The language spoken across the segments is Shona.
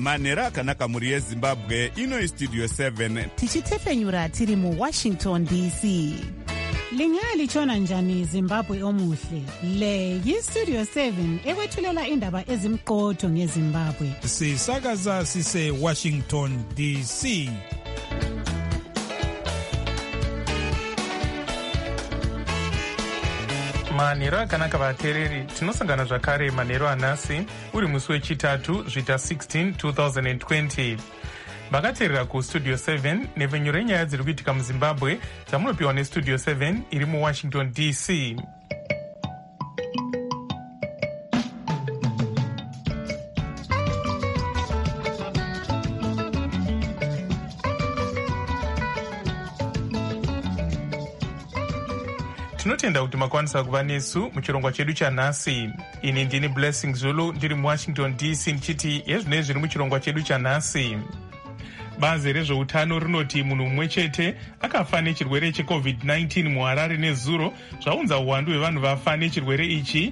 manhero akanaka mhuri yezimbabwe. Ino Studio 7 tichitefenyura tiri muWashington DC. Lingalitshona njani Zimbabwe omuhle? Le yiStudio 7 ekwethulela indaba ezimqotho ngeZimbabwe. Sisakaza sise Washington DC. manhero akanaka vateereri, tinosangana zvakare manhero anhasi uri musi wechitatu zvita 16 2020. vakateerera kustudio 7 nepfenyuro yenyaya dziri kuitika muzimbabwe dzamunopiwa nestudio 7 iri muwashington DC. tinotenda kuti makwanisa kuva nesu muchirongwa chedu chanhasi. Ini ndini Blessing Zulu ndiri muwashington DC ndichiti yezvinei zviri muchirongwa chedu chanhasi. Bazi rezveutano rinoti munhu mumwe chete akafa nechirwere cheCovid-19 muHarare nezuro, zvaunza uwandu hwevanhu vafa nechirwere ichi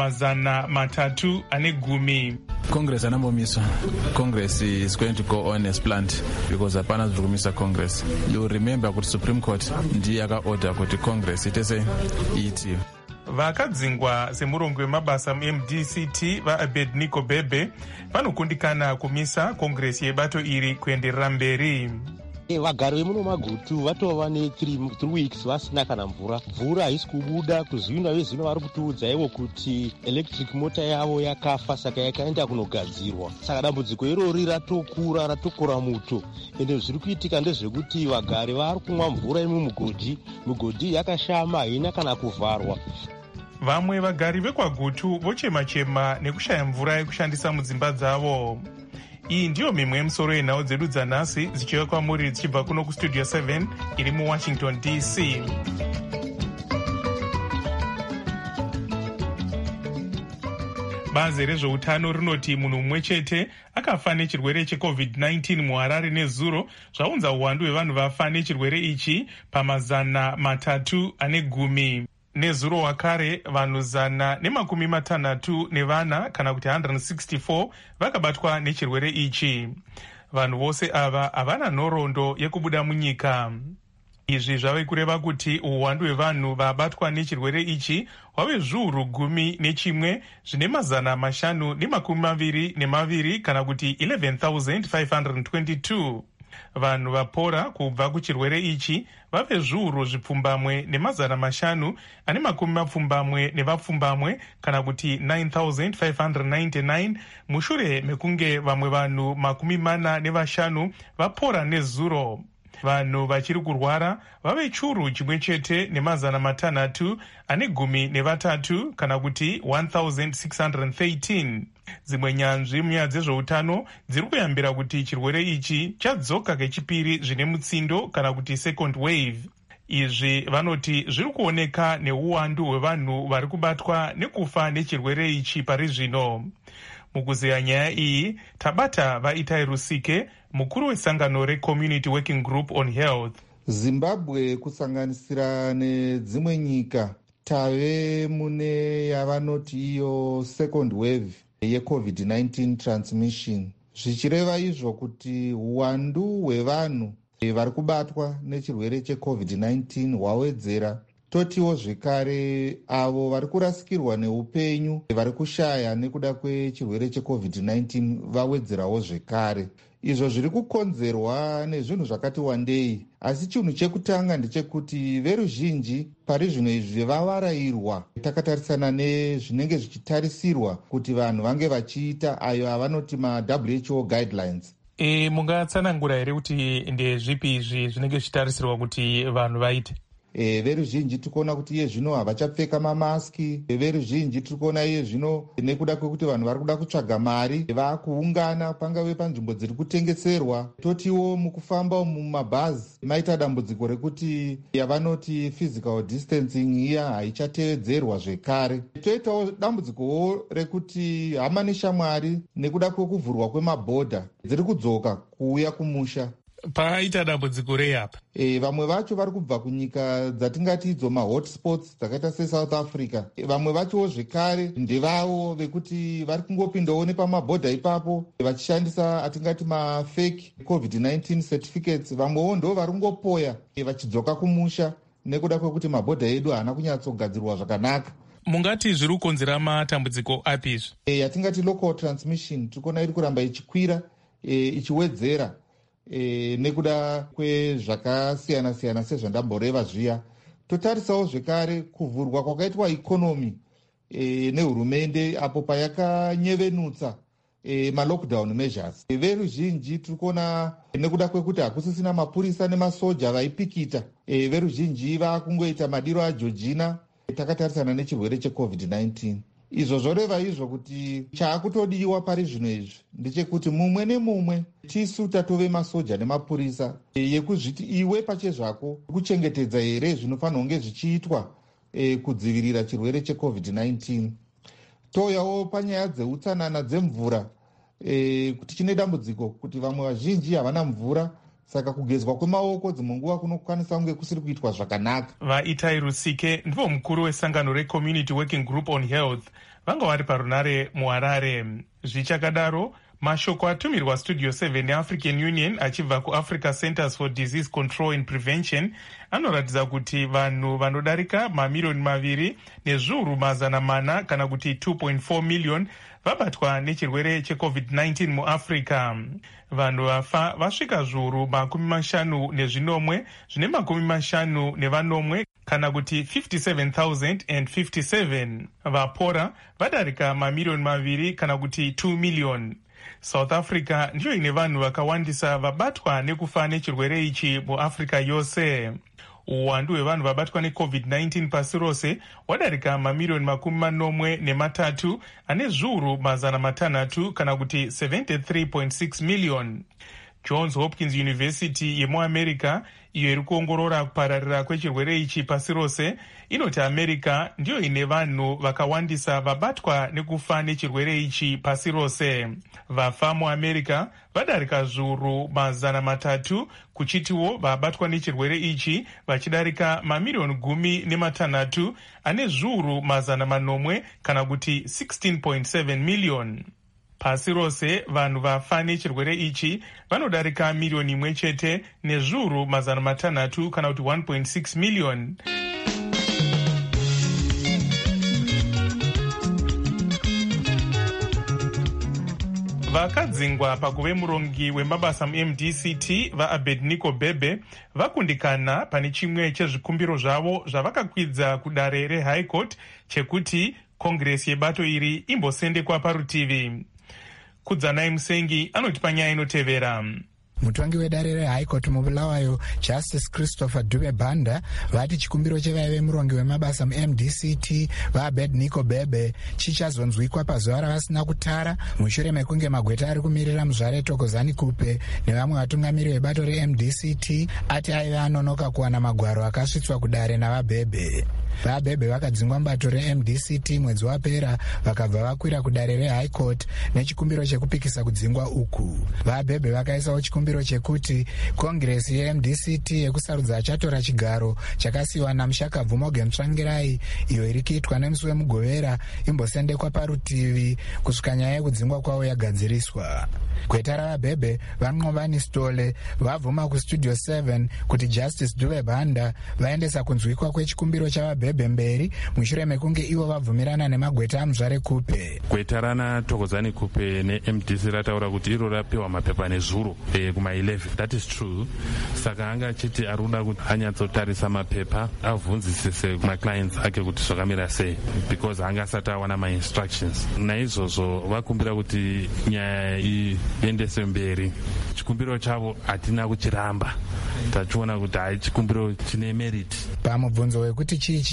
pa310. Congress anambomiswa. Congress is going to go on as planned because hapana zviri kumisa Congress. You remember kuti Supreme Court ndiye akaorder kuti Congress itese iitiwe. Vakadzingwa semurongo wemabasa MDCT vaAbednego Bebe vanokundikana kumisa Congress yebato iri kuenderera mberi. Vagari vemuno Magutu vatova ne 3 weeks vasina kana mvura haisi kubuda. Kuzvino vezvino vari kutiudza ivo kuti electric mota yavo yakafa saka yakaenda kunogadzirwa. Saka dambudziko irori ratokura muto. Ende zviri kuitika ndezvekuti vagari vari kumwa mvura yemumigodhi. Migodhi yakashama haina kana kuvharwa. Vamwe vagari vekwaGutu vochema-chema nekushaya mvura yekushandisa mudzimba dzavo. Iyi ndiyo mimwe yemusoro yenhau dzedu dzanhasi dzichiuya kwamuri dzichibva kuno kustudio 7 iri muWashington DC. Bazi rezveutano rinoti munhu mumwe chete akafa nechirwere cheCovid-19 muHarare nezuro, zvaunza uwandu hwevanhu vafa nechirwere ichi pa310. Nezuro wakare vanhu 164 kana kuti 164 vakabatwa nechirwere ichi. Vanhu vose ava havana nhoroondo yekubuda munyika. Izvi zvave kureva kuti uwandu hwevanhu vabatwa nechirwere ichi hwave zviuru 11 zvine 522 kana kuti 11,522. Vanhu vapora kubva kuchirwere ichi vave zviuru 5,520 kana kuti 9,599 mushure mekunge vamwe vanhu 45 vapora nezuro. Vanhu vachiri kurwara vave churu chimwe chete ne613 kana kuti 1,613. Dzimwe nyanzvi munyaya dzezveutano dziri kuyambira kuti chirwere ichi chadzoka kechipiri zvine mutsindo kana kuti second wave. Izvi vanoti zviri kuoneka neuwandu hwevanhu vari kubatwa nekufa nechirwere ichi pari zvino. Mukuzeya nyaya iyi tabata vaItai Rusike, mukuru wesangano reCommunity Working Group on Health. Zimbabwe kusanganisira nedzimwe nyika tave mune yavanoti iyo second wave yeCovid-19 transmission. Zvichireva izvo kuti uwandu hwevanhu vari kubatwa nechirwere cheCovid-19 hwawedzera. Totiwo zvekare avo vari kurasikirwa neupenyu vari kushaya nekuda kwechirwere cheCovid-19 vawedzerawo zvekare. Izvo zviri kukonzerwa nezvinhu zvakati wandei, asi chinhu chekutanga ndechekuti veruzhinji pari zvino izvi vavarayirwa takatarisana nezvinenge zvichitarisirwa kuti vanhu vange vachiita ayo avanoti maWHO guidelines. Mungatsanangura here kuti ndezvipi izvi zvinenge zvichitarisirwa kuti vanhu vaite? Veruzhinji tikuona kuti iye zvino havachapfeka mamaski. Veruzhinji tikuona iye zvino nekuda kwekuti vanhu vari kuda kutsvaga mari vakuungana pangave panzvimbo dziri kutengeserwa. Totiwo mukufamba mumabhazi maita dambudziko rekuti yavanoti physical distancing iya haichatevedzerwa zvekare. Toitawo dambudzikowo rekuti hama neshamwari nekuda kwekuvhurwa kwemabhodha dziri kudzoka kuuya kumusha. Paita dambudziko rei apa? Vamwe vacho vari kubva kunyika dzatingati idzo mahotspots dzakaita seSouth Africa. Vamwe vachowo zvekare ndevavo vekuti vari kungopindawo nepamabhodha ipapo vachishandisa atingati mafake COVID-19 certificates. Vamwewo ndo vari kungopoya vachidzoka kumusha nekuda kwekuti mabhodha edu haana kunyatsogadzirwa zvakanaka. Mungati zviri kukonzera matambudziko apizvi? Yatingati local transmission tikuona iri kuramba ichikwira ichiwedzera nekuda kwezvakasiyana-siyana sezvandamboreva zviya. Totarisawo zvekare kuvhurwa kwakaitwa ikonomi nehurumende apo payakanyevenutsa malockdown measures. Veruzhinji tiri kuona nekuda kwekuti hakusisina mapurisa nemasoja vaipikita, veruzhinji vakungoita madiro aJorgina takatarisana nechirwere cheCovid-19. Izvo zvoreva izvo kuti chaakutodiwa pari zvino izvi ndechekuti mumwe nemumwe tisu tatove masoja nemapurisa yekuzviti iwe pachezvako kuchengetedza here zvinofanira kunge zvichiitwa kudzivirira chirwere cheCovid-19. Touyawo panyaya dzeutsanana dzemvura kuti chine dambudziko kuti vamwe vazhinji havana mvura, saka kugezwa kwemaoko dzimwe nguva kunokwanisa kunge kusiri kuitwa zvakanaka. Vaitai Rusike ndivo mukuru wesangano reCommunity Working Group on Health vanga vari parunare muHarare. Zvichakadaro, mashoko atumirwa Studio 7 yeAfrican Union achibva kuAfrica Centers for Disease Control and Prevention anoratidza kuti vanhu vanodarika mamiliyoni 2,400,000 kana kuti 2.4 million vabatwa nechirwere cheCovid-19 muAfrica. Vanhu vafa vasvika zviuru 50 zvine 50 kana kuti 57,057. Vapora vadarika mamiliyoni 2 kana kuti 2 million. South Africa ndiyo ine vanhu vakawandisa vabatwa nekufa nechirwere ichi muAfrica yose. Uwandu hwevanhu vabatwa neCovid-19 pasi rose wadarika mamiliyoni 43 ane zviuru 600 kana kuti 73.6 million. Johns Hopkins University yemuAmerica, iyo iri kuongorora kupararira kwechirwere ichi pasi rose, inoti America ndiyo ine vanhu vakawandisa vabatwa nekufa nechirwere ichi pasi rose. Vafa muAmerica vadarika zviuru 300 kuchitiwo vabatwa nechirwere ichi vachidarika mamiliyoni 16 ane zviuru 800 kana kuti 16.7 million. Pasi rose vanhu vafa nechirwere ichi vanodarika miliyoni 1 chete nezviuru 600 kana kuti 1.6 million. Vakadzingwa pakuve murongi wemabasa muMDCT vaAbednego Bebe vakundikana pane chimwe chezvikumbiro zvavo zvavakakwidza kudare reHigh Court chekuti Kongresi yebato iri imbosendekwa parutivi. Kudzanai Musengi anoti panyaya inotevera. Mutongi wedare reHigh Court mubulawayo Justice Christopher Dube Banda vati chikumbiro chevaive murongi wemabasa muMDCT vaAbednego Bebe chichazonzwikwa pazuva ravasina kutara mushure mekunge magweta ari kumirira muzvare Thokozani Kupe nevamwe vatungamiri vebato reMDCT ati aive anonoka kuwana magwaro akasvitswa kudare navaBebe. VaBebe vakadzingwa mubato reMDCT mwedzi wapera vakabva vakwira kudare reHigh Court nechikumbiro chekupikisa kudzingwa uku. VaBebe vakaisawo chikumbiro chekuti Kongresi yeMDCT yekusarudza achatora chigaro chakasiyiwa naMushakabvu Morgan Tsvangirai iyo iri kuitwa nemusi wemugovera imbosendekwa parutivi kusvika nyaya yekudzingwa kwavo yagadziriswa. Gweta ravaBebe vaNqobani Stole vabvuma kuStudio 7 kuti Justice Dube Banda vaendesa kunzwikwa kwechikumbiro chavaBebe mberi mushure mekunge ivo vabvumirana nemagweta amuzvare Kupe. Gweta rana Thokozani Kupe neMDC rataura kuti iro rapiwa mapepa nezuro kuma-11. That is true. Saka anga achiti arikuda kuti anyatsotarisa mapepa avhunzisise kumaclients ake kuti zvakamira sei because anga asati awana ma-instructions. Naizvozvo vakumbira kuti nyaya iendese mberi. Chikumbiro chavo hatina kuchiramba. Tachiona kuti hai chikumbiro chine merit. Pamubvunzo wekuti chii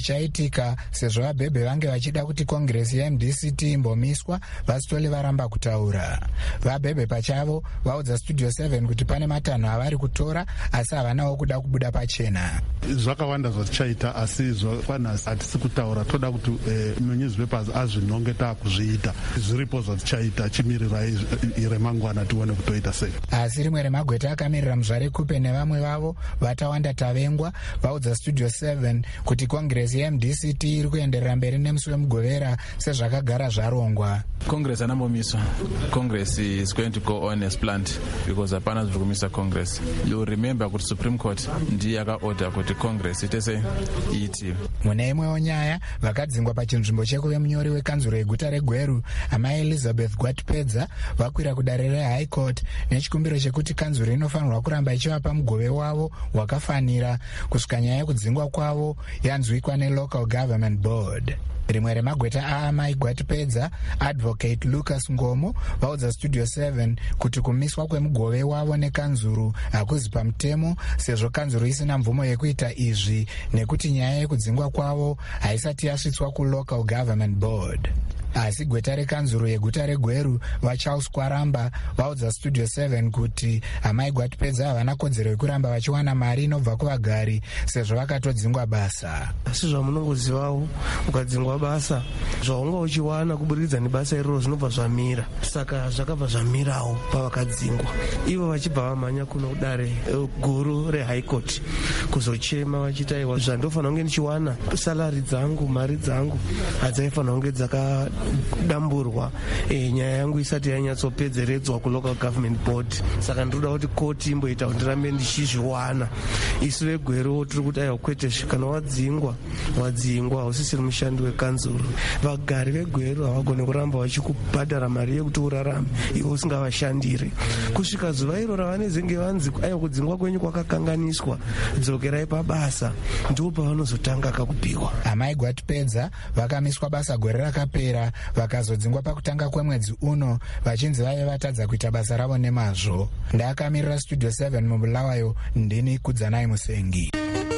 zvichaitika sezvo vabhebhe vange vachida kuti kongiresi yeMDCT imbomiswa vasitoli varamba kutaura. Vabhebhe pachavo vaudza Studio 7 kuti pane matanho avari kutora asi havanawo kuda kubuda pachena. Zvakawanda zvatichaita asi zvafanasi hatisi kutaura, toda kuti newspapers azvinonge taakuzviita. Zviripo zvatichaita chimirira remangwana tione kutoita sei. Asi rimwe remagweta akamirira muzvare Kupe nevamwe vavo Vatawanda Tavengwa vaudza Studio 7 kuti kongiresi yeMDCT iri kuenderera mberi nemusi wemugovera sezvakagara zvarongwa. Congress anambomiswa. Congress is going to go on as planned because hapana zviri kumisa Congress. You remember kuti Supreme Court ndiye yakaorder kuti Congress itese iitiwe. Mune imwewo nyaya, vakadzingwa pachinzvimbo chekuve munyori wekanzuro yeguta reGweru Amai Elizabeth Gwatipedza vakwira kudare reHigh Court nechikumbiro chekuti kanzuro inofanirwa kuramba ichivapa mugove wavo wakafanira kusvika nyaya yekudzingwa kwavo yanzwikwa neLocal Government Board. Rimwe remagweta aamai Gwatipedza, Advocate Lucas Ngomo, vaudza Studio 7 kuti kumiswa kwemugove wavo nekanzuru hakuzi pamutemo sezvo kanzuru isina mvumo yekuita izvi nekuti nyaya yekudzingwa kwavo haisati yasvitswa kuLocal Government Board. Asi gweta rekanzuro yeguta reGweru vaCharles Kwaramba vaudza Studio 7 kuti amai Gwatipedza havana kodzero yekuramba vachiwana mari inobva kuvagari sezvo vakatodzingwa basa. Asi zvamunongozivawo ukadzingwa basa zvaunga uchiwana kuburikidza nebasa iroro zvinobva zvamira, saka zvakabva zvamirawo pavakadzingwa. Ivo vachibva vamhanya kuno kudare guru reHigh Court kuzochema vachita iwa zvandofanira kunge ndichiwana salari dzangu, mari dzangu hadzaifanira kunge dzakadamburwa nyaya yangu isati yanyatsopedzeredzwa kuLocal Government Board. Saka ndinoda kuti koti imboita kuti ndirambe ndichizviwana. Isu veGweru tiri kuti aiwa kwete kana wadzingwa hausisiri mushandi wekanzuro. Vagari veGweru havagone kuramba vachikubhadhara mari yekuti urarame ivo usingavashandire. Kusvika zuva iro ravanezenge vanzi aiwa kudzingwa kwenyu kwakakanganiswa, dzokerai pabasa, ndipo pavanozotanga kakupiwa. Amai Gwatipedza vakamiswa basa gore rakapera vakazodzingwa pakutanga kwemwedzi uno vachinzi vaive vatadza kuita basa ravo nemazvo. Ndakamirira Studio 7 mubulawayo, ndini Kudzanai Musengi.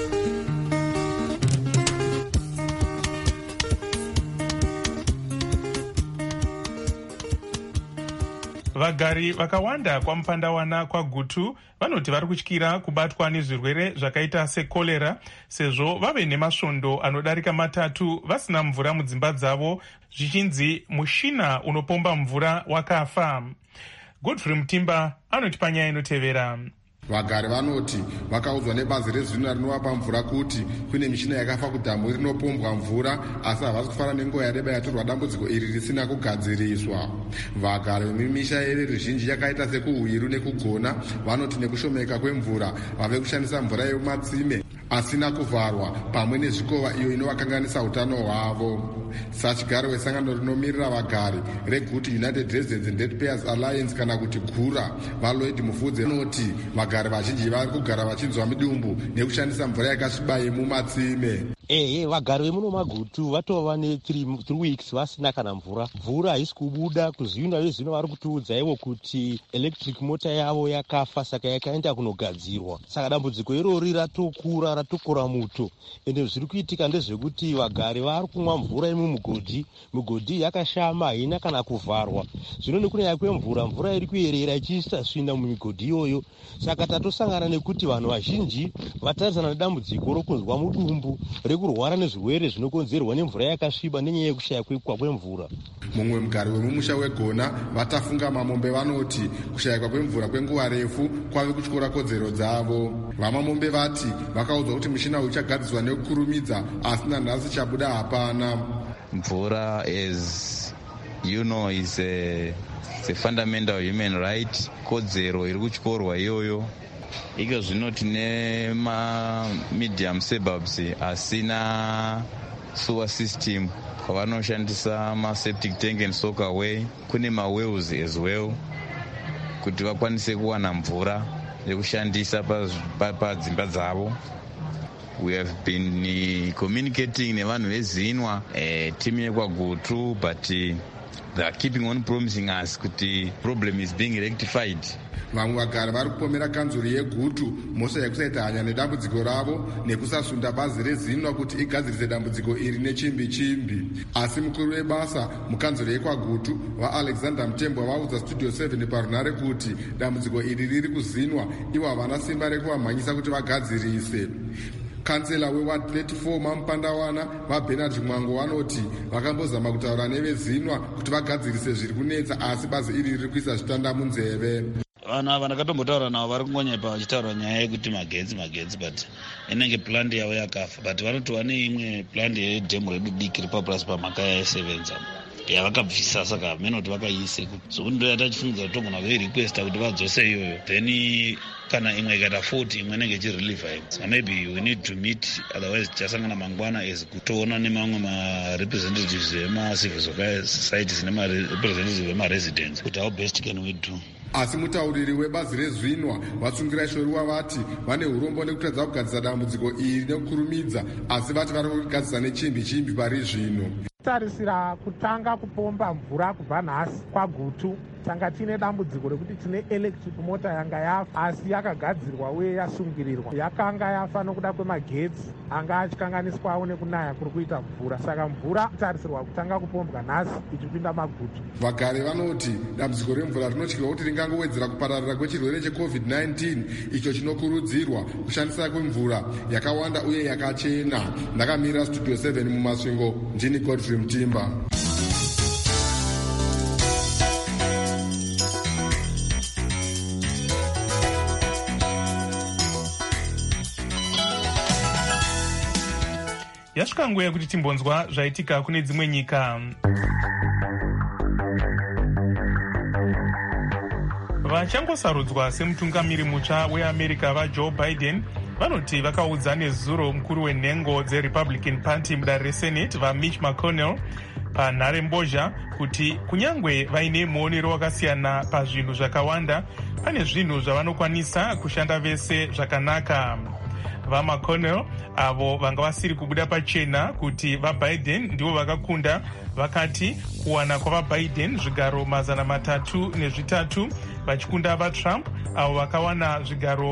Vagari vakawanda kwaMupandawana kwaGutu vanoti vari kutyira kubatwa nezvirwere zvakaita sekorera sezvo vave nemasvondo anodarika 3 vasina mvura mudzimba dzavo zvichinzi mushina unopomba mvura wakafa. Godfrey Mutimba anotipa nyaya inotevera. Vagari vanoti vakaudzwa nebazi rezvino rinovapa mvura kuti kune mishina yakafa kudhamu rinopombwa mvura asi havasi kufara nenguva yareba yatorwa dambudziko iri risina kugadziriswa. Vagari vemimisha yeruzhinji yakaita sekuHwiru nekugona vanoti nekushomeka kwemvura vave kushandisa mvura yemumatsime asina kuvharwa pamwe nezvikova iyo inovakanganisa utano hwavo. Sachigaro wesangano rinomirira vagari reGutu United Residents and Ratepayers Alliance kana kuti GURA vaLloyd Mufudze vanoti vagari vazhinji vari kugara vachinzwa midumbu nekushandisa mvura yakasviba yemumatsime. Vagari vemuno maGutu vatova ne3 weeks vasina kana mvura haisi kubuda. Kuzviuna vezvino vari kutiudza ivo kuti electric mota yavo yakafa saka yakaenda kunogadzirwa. Saka dambudziko irori ratokura muto. Ende zviri kuitika ndezvekuti vagari vari kumwa mvura yemumugodhi. Migodhi yakashama haina kana kuvharwa. Zvino nekunyaya kwemvura, mvura iri kuyerera ichiisa svina mumigodhi iyoyo. Saka tatosangana nekuti vanhu vazhinji vatarisana nedambudziko rokunzwa mudumbu kurwara nezvirwere zvinokonzerwa nemvura yakasviba nenyaya yekushaya kwemvura. Mumwe mugari wemumusha weGona vatafunga mamombe vanoti kushayikwa kwemvura kwenguva refu kwave kutyora kodzero dzavo. Vamamombe vati vakaudzwa kuti mushina uchagadzirwa nekukurumidza asi nanhasi chabuda hapana. Mvura is a fundamental human right. Kodzero iri kutyorwa iyoyo. Iko zvino tine medium suburbs asina sewer system kwavanoshandisa septic tank and soak away. Kune wells as well kuti vakwanise kuwana mvura yekushandisa padzimba dzavo. We have been communicating nevanhu veZinwa, timu yekwaGutu, but they are keeping on promising us kuti problem is being rectified. Vamwe vagara vari kupomera kanzuri yegutu mhosva yekusaita hanya nedambudziko ravo nekusasunda bazi rezinwa kuti igadzirise dambudziko iri nechimbi chimbi. Asi mukuru webasa mukanzuri yekwagutu vaAlexander Mutembwa vaudza Studio 7 parunare kuti dambudziko iri riri kuzinwa, ivo havana simba rekuvamhanyisa kuti vagadzirise. Kansela weward 34 Mampandawana vaBernard Mwango vanoti vakambozama kutaura nevezinwa kuti vagadzirise zviri kunetsa, asi bazi iri riri kuisa zvitanda munzeve. Vanhu ava ndakatombotaura navo vari kungonyepa vachitaura nyaya yekuti magetsi but inenge plant yavo yakafa, but vanoti vane imwe plant yedhemu redu diki ripa plus pamhaka yaisevenza yavakabvisa, saka hamene kuti vakaise so kuti ndo yatachifungiza togona kuirequesta kuti vadzose iyoyo, then kana imwe ikaita 40 imwe inenge ichireliva. Maybe we need to meet, otherwise tichasangana mangwana as kutoona nemamwe marepresentatives vemacivil societies nemarepresentatives vemaresidents kuti how best can we do. Asi mutauriri webazi rezinwa vatsungira shoriwa vati vane urombo nekutadza kugadzisa dambudziko iri nekukurumidza, asi vati vari kugadzisa nechimbi pari zvino. Tarisira kutanga kupomba mvura kubva nhasi kwagutu tanga tine dambudziko rekuti tine electric mota yanga yafa, asi yakagadzirwa uye yasungirirwa. Yakanga yafa nokuda kwemagetsi anga achikanganiswawo nekunaya kuri kuita mvura, saka mvura tarisirwa kutanga kupombwa nhasi ichipinda magutu. Vagari vanoti dambudziko remvura rinotyirwa kuti ringangowedzera kupararira kwechirwere cheCovid-19 icho chinokurudzirwa kushandisa kwemvura yakawanda uye yakachena. Ndakamira Studio 7 mumasvingo, ndini Godfrey Mutimba. Yasvika nguva yekuti timbonzwa zvaitika kune dzimwe nyika. Vachangosarudzwa semutungamiri mutsva weAmerica vaJoe Biden vanoti vakaudza nezuro mukuru wenhengo dzeRepublican Party mudare reSenate vaMitch McConnell panhare mbozha kuti kunyangwe vaine muonero wakasiyana pazvinhu zvakawanda, pane zvinhu zvavanokwanisa kushanda vese zvakanaka. VaMcConnell avo vanga vasiri kubuda pachena kuti vaBiden ndivo vakakunda, vakati kuwana kwavaBiden zvigaro 303 vachikunda vaTrump avo vakawana zvigaro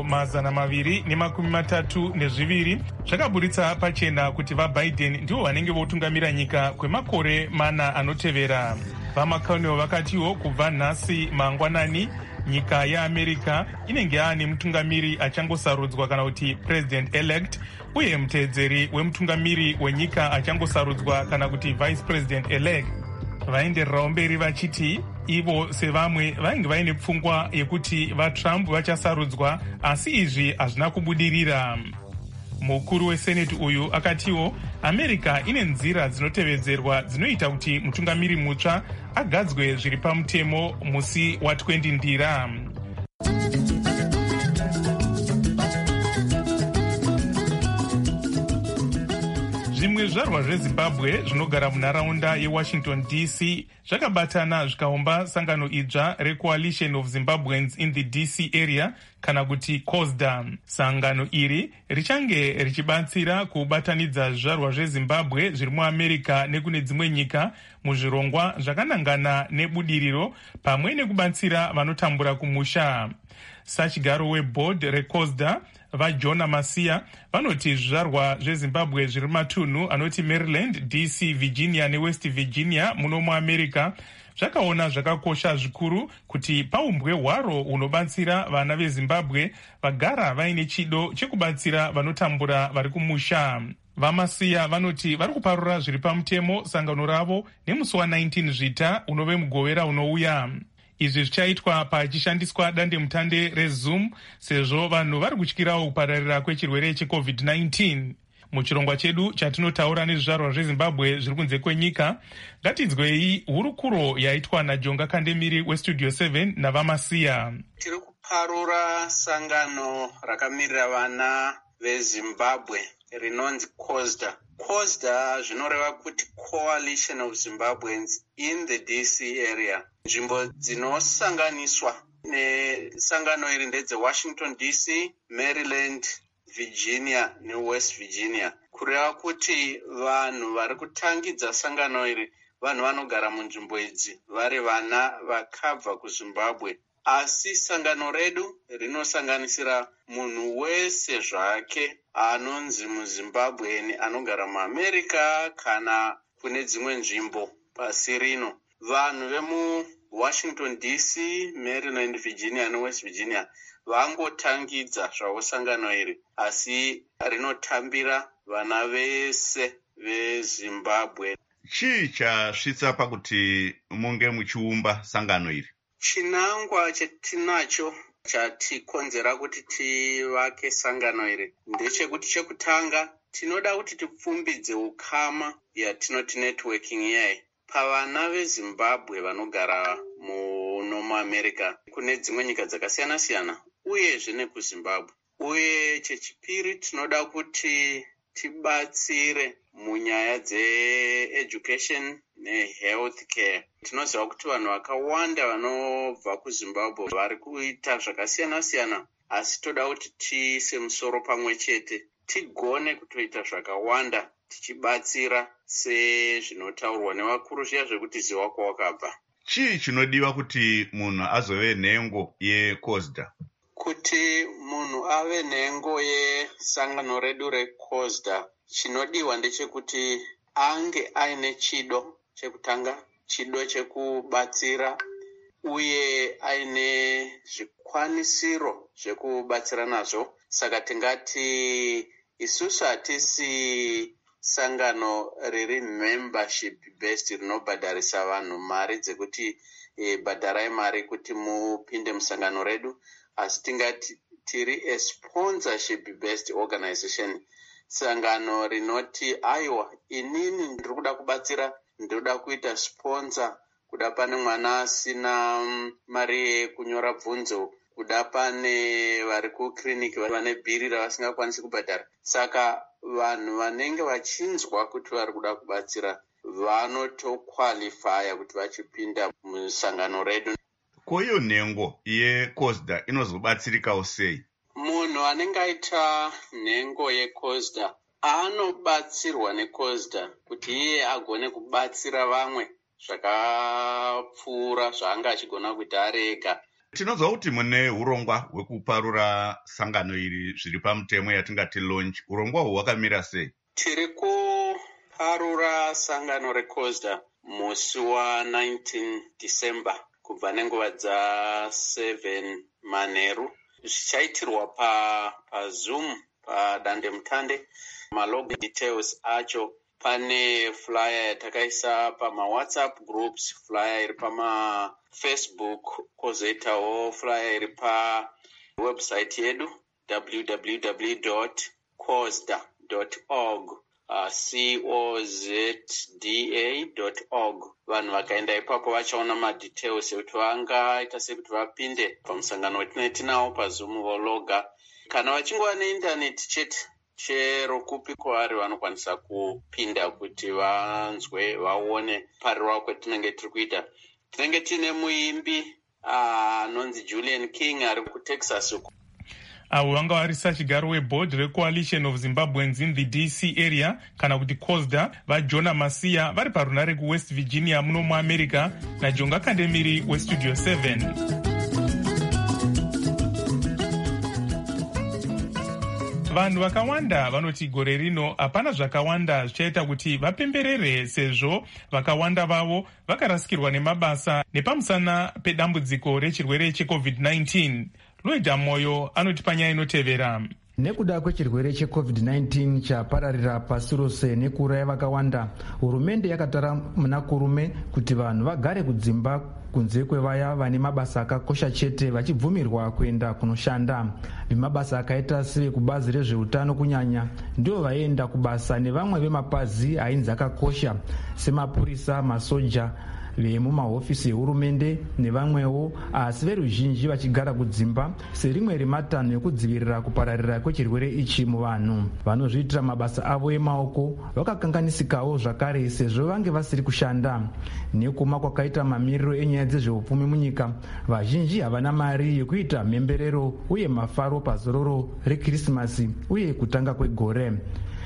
232 zvakaburitsa pachena kuti vaBiden ndivo vanenge votungamira nyika kwemakore 4 anotevera. VaMcConnell vakatiwo kubva nhasi mangwanani nyika yeAmerica inenge yaane mutungamiri achangosarudzwa kana kuti president elect, uye muteedzeri wemutungamiri wenyika achangosarudzwa kana kuti vice president elect. Vaendererawo mberi vachiti ivo sevamwe vainge vaine pfungwa yekuti vaTrump vachasarudzwa, asi izvi hazvina kubudirira. Mukuru weSenate uyu akatiwo America ine nzira dzinotevedzerwa dzinoita kuti mutungamiri mutsva agadzwe zviri pamutemo musi wa20 ndira. Zvimwe zvizvarwa zveZimbabwe zvinogara munharaunda yeWashington DC zvakabatana zvikaumba sangano idzva reCoalition of Zimbabweans in the DC area kana kuti COSDA. Sangano iri richange richibatsira kubatanidza zvizvarwa zveZimbabwe zviri muAmerica nekune dzimwe nyika muzvirongwa zvakanangana nebudiriro pamwe nekubatsira vanotambura kumusha. Sachigaro weboard reCOSDA vaJona Masiya vanoti zvizvarwa zveZimbabwe zviri matunhu anoti Maryland, DC, Virginia neWest Virginia muno muAmerica zvakaona zvakakosha zvikuru kuti paumbwe hwaro hunobatsira vana veZimbabwe vagara vaine chido chekubatsira vanotambura vari kumusha. VaMasiya vanoti vari kuparura zviri pamutemo sangano ravo nemusi wa19 Zvita unove mugovera unouya. Izvi zvichaitwa pachishandiswa dandemutande reZoom sezvo vanhu vari kutyirawo kupararira kwechirwere cheCovid-19. Muchirongwa chedu chatinotaura nezvizvarwa zveZimbabwe zviri kunze kwenyika, ngatinzwei hurukuro yaitwa naJonga Kandemiri weStudio 7 navaMasiya. Tiri kuparura sangano rakamirira vana veZimbabwe rinonzi COSDA. COSDA zvinoreva kuti Coalition of Zimbabweans in the DC area. Nzvimbo dzinosanganiswa nesangano iri ndedzeWashington DC, Maryland, Virginia neWest Virginia. Kureva kuti vanhu vari kutangidza sangano iri vanhu vanogara munzvimbo idzi vari vana vakabva kuzimbabwe. Asi sangano redu rinosanganisira munhu wese zvake anonzi muzimbabweni anogara muamerica kana kune dzimwe nzvimbo pasi rino. Vanhu vemuwashington dc, maryland, virginia newest virginia vangotangidza zvavo sangano iri, asi rinotambira vana vese vezimbabwe. Chii chasvitsa pakuti munge muchiumba sangano iri? Chinangwa chetinacho chatikonzera kuti tivake sangano iri ndechekuti, chekutanga tinoda kuti tipfumbidze ukama yatinoti networking iyai pavana vezimbabwe vanogara muno muamerica kune dzimwe nyika dzakasiyana-siyana uyezve nekuzimbabwe. Uye chechipiri tinoda kuti tibatsire munyaya dzeeducation nehealth care. Tinoziva kuti vanhu vakawanda vanobva kuzimbabwe vari kuita zvakasiyana-siyana, asi toda kuti tiise musoro pamwe chete tigone kutoita zvakawanda tichibatsira sezvinotaurwa nevakuru zviya zvekuti ziva kwawakabva. Chii chinodiwa kuti munhu azove nhengo yeCOSDA? Kuti munhu ave nhengo yesangano redu reCOSDA, chinodiwa ndechekuti ange aine chido chekutanga, chido chekubatsira, uye aine zvikwanisiro zvekubatsira nazvo. Saka tingati isusu hatisi sangano riri membership based rinobhadharisa vanhu mari dzekuti bhadharai mari kuti mupinde musangano redu, asi tingati tiri a sponsorship based organization, sangano rinoti aiwa inini ndiri kuda kubatsira, ndinoda kuita sponsor, kuda pane mwana asina mari yekunyora bvunzo, kuda pane vari kukiriniki vane bhiri ravasingakwanisi kubhadhara. Saka vanhu vanenge vachinzwa kuti vari kuda kubatsira vanotokwalifaya kuti vachipinda musangano redu. Ko iyo nhengo yeCOSDA inozobatsirikawo sei? Munhu anenge aita nhengo yeCOSDA anobatsirwa neCOSDA kuti iye agone kubatsira vamwe zvakapfuura zvaanga achigona kuita ari ega. Tinozwa kuti mune urongwa hwekuparura sangano iri zviri pamutemo yatingati launch. Urongwa hwu hwakamira sei? Tiri kuparura sangano reCOSDA musi wa19 December kubva nenguva dza7 manheru. Zvichaitirwa paZoom padandemutande. Malog details acho pane flyer yatakaisa pamawhatsapp groups, flyer iri pamafacebook, kozoitawo flyer iri pawebsite yedu www.cosda.org, cozda.org. Vanhu vakaenda ipapo vachaona madetails ekuti vangaita sekuti vapinde pamusangano wetinetinawo paZoom vologa. Kana vachingova neindaneti chete chero kupi kwavari vanokwanisa kupinda kuti vanzwe vaone parirwa kwetinenge tiri kuita. Tinenge tine muimbi anonzi Julian King ari kuTexas uko. Avo vanga vari sachigaro weboard recoalition of Zimbabweans in the DC area kana kuti COSDA vaJona Masiya vari parunare kuWest Virginia muno muAmerica naJonga Kandemiri weStudio 7. Vanhu vakawanda vanoti gore rino hapana zvakawanda zvichaita kuti vapemberere, sezvo vakawanda vavo vakarasikirwa nemabasa nepamusana pedambudziko rechirwere cheCovid-19. Loida Moyo anoti panyaya inotevera. Nekuda kwechirwere cheCovid-19 chapararira pasi rose nekuuraya vakawanda, hurumende yakatara muna kurume kuti vanhu vagare kudzimba kunze kwevaya vane mabasa akakosha chete vachibvumirwa kuenda kunoshanda. Vemabasa akaita sevekubazi rezveutano kunyanya ndio vaenda kubasa nevamwe vemapazi ainzi akakosha semapurisa, masoja, vemumahofisi ehurumende nevamwewo, asi veruzhinji vachigara kudzimba serimwe rematanho ekudzivirira kupararira kwechirwere ichi muvanhu. Vanozviitira mabasa avo emaoko vakakanganisikawo zvakare sezvo vange vasiri kushanda. Nekuma kwakaita mamiriro enyaya dzezveupfumi munyika, vazhinji havana mari yekuita mhemberero uye mafaro pazororo rekrisimasi uye kutanga kwegore.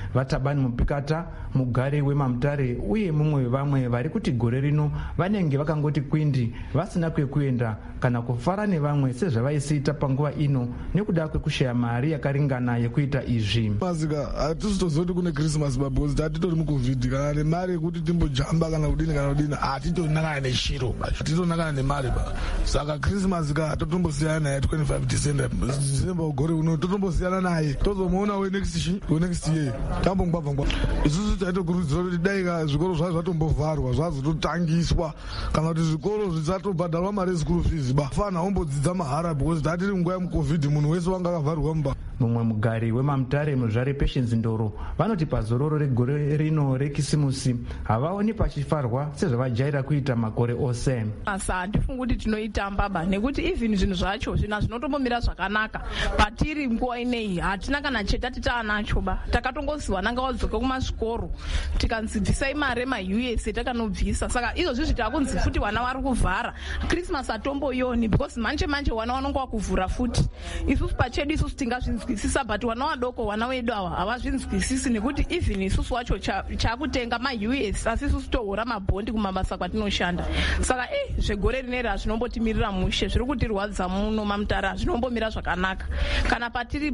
vatabani mupikata, mugari wemamutare uye mumwe wevamwe vari kuti gore rino vanenge vakangoti kwindi vasina kwekuenda kana kufara nevamwe sezvavaisiita panguva ino nekuda kwekushaya mari yakaringana yekuita izvi. Mazika hatisitoziva kuti kune Christmas because hatitori mucovid kana nemari yekuti timbojamba kana kudini hatitonakana neshiro, hatitonakana nemari saka Christmas ka totombosiyana naye 25 December ugore uno totombosiyana naye tozomuona next year tambongwabvangwa. Isusu taitokurudzira kuti dai ka zvikoro zvazvo zvatombovharwa zvazototangiswa kana kuti zvikoro zvisatobhadharwa mari yeschool fees fana ombodzidza mahara because tatiri nguva yemucovid munhu wese wanga akavharwa mumba. Mumwe mugari wemamutare muzvare Patience Ndoro vanoti pazororo regore rino rekisimusi havaoni pachifarwa sezvavajaira kuita makore ose. Asa handifungi kuti tinoitamba nekuti even zvinhu zvacho zvina zvinotombomira zvakanaka patiri nguva ineyi hatina kana chetati taanacho takatongoziva nanga wadzoka kumasvikoro tikanzi bvisai mari maUS takanobvisa saka izvozvi zvitakunzi futi vana vari kuvhara Christmas hatomboyoni because manje vana vanonga vakuvhura futi. Isusu pachedu isusu tingazvinzwisisa but vana vadoko vana vedu ava havazvinzwisisi nekuti even isusu wacho chakutenga maUS asi isusu tohora mabhondi kumabasa kwatinoshanda saka zvegore rineri hazvinombotimirira mushe zviri kutirwadza muno mamutare hazvinombomira zvakanaka kana patiri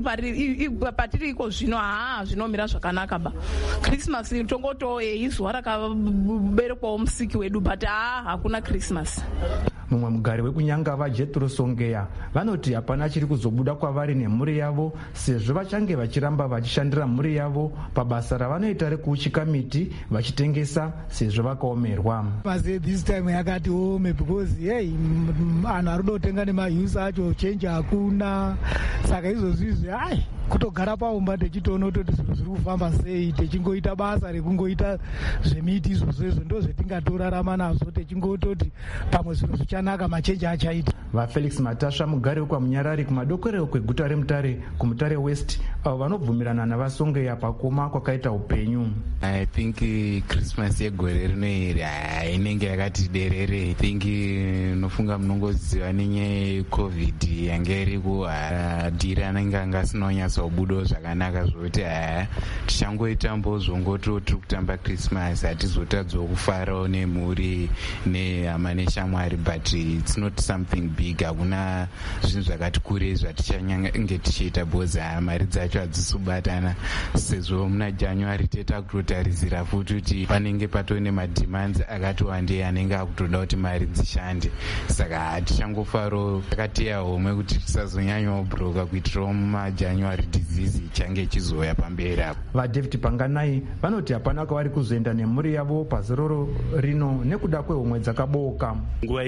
iko zvino zvinomira zvakanaka Christmas tongoto izuva rakaberekwawo musiki wedu but hakuna Christmas. Mumwe mugari wekunyangava Jethro Songeya vanoti hapana chiri kuzobuda kwavari nemhuri yavo sezvo vachange vachiramba vachishandira mhuri yavo pabasa ravanoita rekuuchika miti vachitengesa sezvo vakaomerwa. This time yakati ome because anhu ari kudotenga nemaUS acho change hakuna saka izvozvizvi kutogara paumba techitoona kuti zvinhu zviri kufamba sei techingoita basa rekungoita zvemiti izvozvo ndo zvetingatorarama nazvo techingototi pamwe zvinhu zvichanaka machenji achaita. VaFelix Matasha mugari wekwaMunyarari kumadokorero kweguta reMutare kuMutare West avo vanobvumirana navasongeya pakoma kwakaita upenyu. I think Christmas yegore rino iri inenge yakati derere. I think nofunga munongoziva nenyaya yeCovid yange iri kuhadhiri anenge angasina kunyatsobudawo zvakanaka zvokuti tichangoitambo zvongoto tiri kutamba Christmas hatizotadzawo kufarawo nemhuri nehama neshamwari but it's not something big. Hakuna zvinhu zvakati kurei zvatichanyange tichiita because mari dzacho hadzisubatana sezvo muna January teta kutotarisira futi kuti panenge patone mademands akati wandei anenge akutoda kuti mari dzishande saka hatichangofaro takateya homwe kuti tisazonyanyawo broka kuitirawo mumaJanuary disease ichange ichizoya pamberi apo. VaDavid Panganai vanoti hapana kwavari kuzoenda nemhuri yavo pazororo rino nekuda kwehomwe dzakabooka. Nguva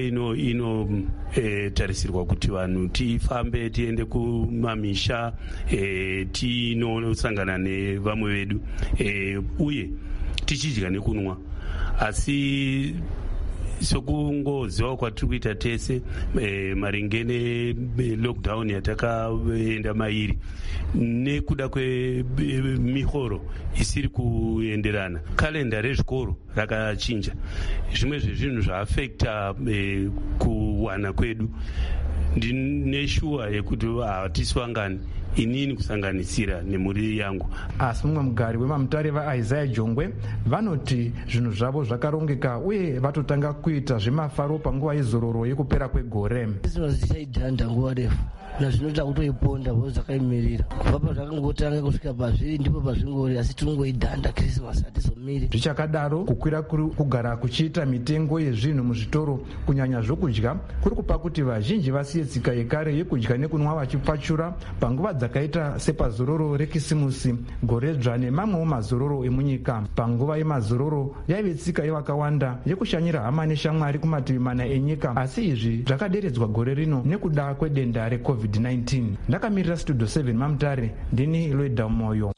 inotarisirwa kuti vanhu tifambe tiende kumamisha tinosangana nevamwe vedu uye tichidya nekunwa asi sokungozivawo kwatiri kuita tese maringe nelockdown yatakaenda mairi nekuda kwemihoro isiri kuenderana kalenda rezvikoro rakachinja zvimwe zvezvinhu zvaafekta kuwana kwedu. Ndine shuwa yekuti hatiswangani inini kusanganisira nemhuri yangu. Asi mumwe mugari wemamutare vaIsaiah Jongwe vanoti zvinhu zvavo zvakarongeka uye vatotanga kuita zvemafaro panguva yezororo yekupera kwegore. Zvichaidhanda nguva refu nazvinoita kutoiponda bvo zvakaimirira kubva pazvakangotanga kusvika pazviri ndipo pazvingori asi tinongoidhanda Christmas hatizomiri. Zvichakadaro kukwira kugara kuchiita mitengo yezvinhu muzvitoro kunyanya zvokudya kuri kupa kuti vazhinji vasiye tsika yekare yekudya nekunwa vachipfachura panguva dzakaita sepazororo rekisimusi goredzva nemamwewo mazororo emunyika. Panguva yemazororo yaive tsika yevakawanda yekushanyira hama neshamwari kumativi mana enyika asi izvi zvakaderedzwa gore rino nekuda kwedenda reCovid-19. Ndakamirira Studio 7 Mamutare ndini Loida Moyo.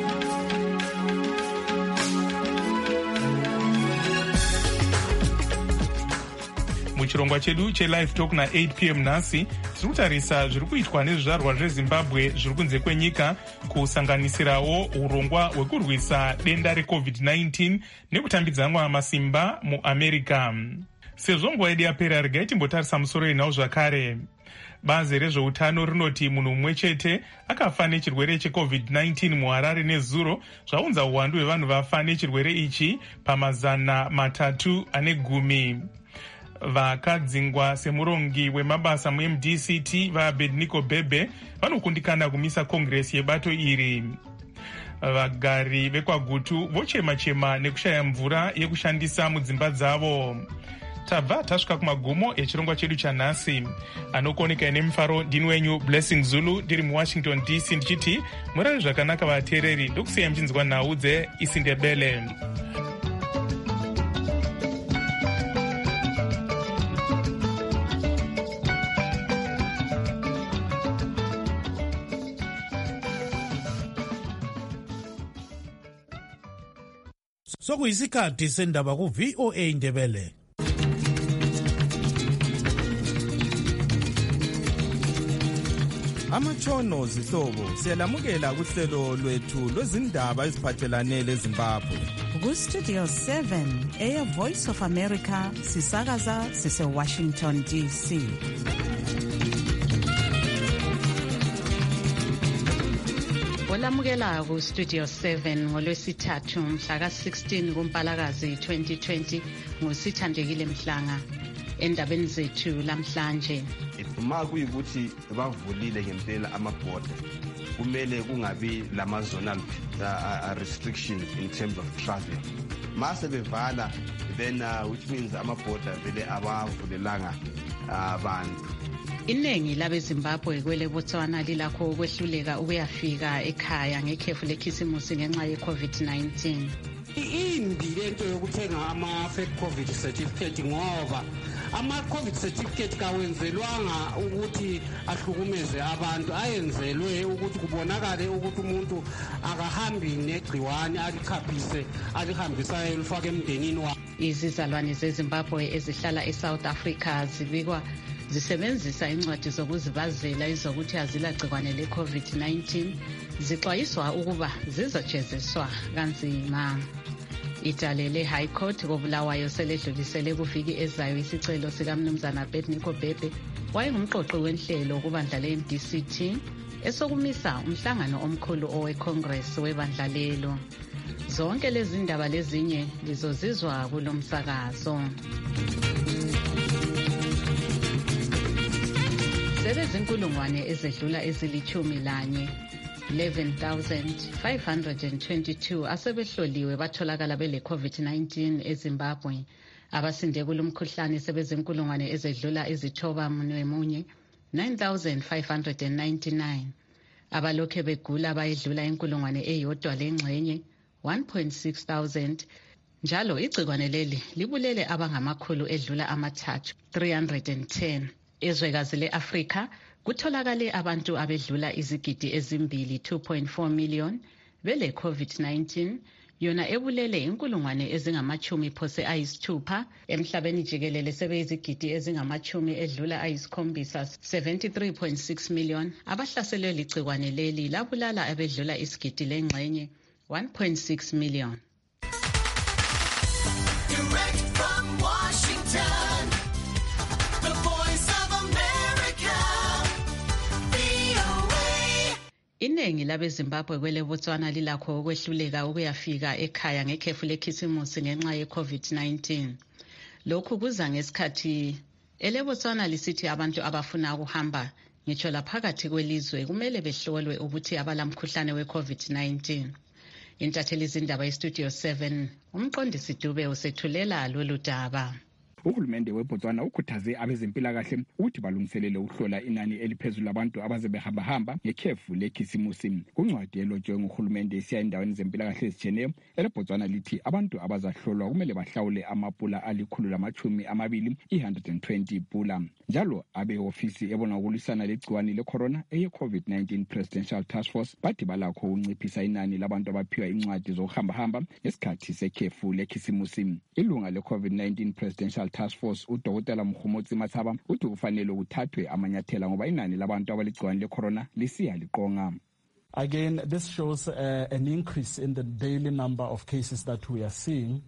muchirongwa chedu chelive talk na8 pm nhasi tiri kutarisa zviri kuitwa nezvizvarwa zvezimbabwe zviri kunze kwenyika kusanganisirawo urongwa hwekurwisa denda reCovid-19 nekutambidzanwa masimba muamerica. Sezvo nguva yedu yapera regai timbotarisa musoro yenhau zvakare. bazi rezveutano rinoti munhu mumwe chete akafa nechirwere checovid-19 muharare nezuro, zvaunza uwandu hwevanhu vafa nechirwere ichi pa310. Vakadzingwa semurongi wemabasa muMDCT vaBedniko Bebe vanokundikana kumisa kongresi yebato iri. Vagari vekwagutu vochema-chema nekushaya mvura yekushandisa mudzimba dzavo. Tabva tasvika kumagumo echirongwa chedu chanhasi. Anokoneka nemufaro ndini wenyu Blessing Zulu ndiri muWashington DC ndichiti murare zvakanaka vateereri, ndokusiya mchinzwa nhau dzeIsindebele. Sokuyisikhathi sendaba ku-VOA Indebele. Amatshono zihlobo siyalamukela kuhlelo lwethu lwezindaba eziphathelane leZimbabwe. Ku-Studio 7 Air Voice of America sisakaza sise-Washington DC. Olamukela ku-Studio 7 ngolwesithathu mhla ka-16 kuMpalakazi 2020 ngusithandekile Mhlanga. Endabeni zethu lamhlanje, uma kuyikuthi bavulile ngempela amabhoda, kumele kungabi lama-zonal restriction in terms of travel. Mase bevala, then which means amabhoda vele abavulelanga abantu. Iningi labeZimbabwe kwele Botswana lilakho ukwehluleka ukuyafika ekhaya ngekhefu lekhisimusi ngenxa ye-COVID-19. Imbi lento yokuthenga ama-fake COVID certificate ngoba ama-COVID certificate kawenzelwanga ukuthi ahlukumeze abantu, ayenzelwe ukuthi kubonakale ukuthi umuntu akahambi negciwane alikhaphise alihambisa elifake emndenini wakhe. Izizalwane zeZimbabwe ezihlala eSouth Africa zibikwa zisebenzisa incwadi zokuzibazela ezokuthi azilagciwane le-COVID-19 zixwayiswa ukuba zizojeziswa kanzima. Itale le-High Court koBulawayo seledlulisele kuviki ezayo isicelo sikamnumzana Bedniko Bebe wayengumqoqi wenhlelo kubandla le-MDCT esokumisa umhlangano omkhulu owe-Congress webandla lelo. Zonke lezi ndaba lezinye lizozizwa kulo msakazo. Sebezinkulungwane ezedlula ezili-11 11,522 asebehloliwe batholakala bele-COVID-19 eZimbabwe. Abasinde kulomkhuhlane sebezinkulungwane ezedlula ezithoba-1 9,599. Abalokhe begula bayedlula inkulungwane eyodwa lengxenye 1,600. Njalo igcikwane leli libulele abangamakhulu edlula amathathu 310. Ezwekazi le-Afrika kutholakale abantu abedlula izigidi ezimbili 2.4 million bele-COVID-19, yona ebulele inkulungwane ezingama-60 emhlabeni jikelele sebeyizigidi ezingama-10 edlula 73.6 million. Abahlaselwe ligcikwane leli labulala abedlula isigidi lengxenye 1.6 million. Direct from Washington, the voice of America, VOA. Iningi labeZimbabwe kwele Botswana lilakho ukwehluleka ukuyafika ekhaya ngekhefu lekhisimusi ngenxa ye-COVID-19. Lokhu kuza ngesikhathi eleBotswana lisithi abantu abafuna ukuhamba ngitsho laphakathi kwelizwe kumele behlolwe ukuthi abalamkhuhlane we-COVID-19. Intatheli zindaba yeStudio 7 umqondisi Dube usethulela lolu daba. Uhulumende weBotswana ukhuthaze abezempilakahle ukuthi balungiselele ukuhlola inani eliphezulu labantu abaze behamba ngekhefu lekhisimusi. Kuncwadi elotshwe nguhulumende esiya endaweni zempilakahle ezitshiyeneyo, eleBotswana lithi abantu abazahlolwa kumele bahlawule amapula ali-120 120 pula. Njalo abeofisi ebona ukulisana legciwane lecorona eye-COVID-19 Presidential Task Force bathi balakho ukunciphisa inani labantu abaphiwa incwadi zokuhamba ngesikhathi sekhefu lekhisimusi. Ilunga le-COVID-19 Presidential Task Force uDokotela Mkhumotsi Mathaba uthi kufanele kuthathwe amanyathela ngoba inani labantu abaligciwane lecorona lisiya liqonga. Again, this shows an increase in the daily number of cases that we are seeing.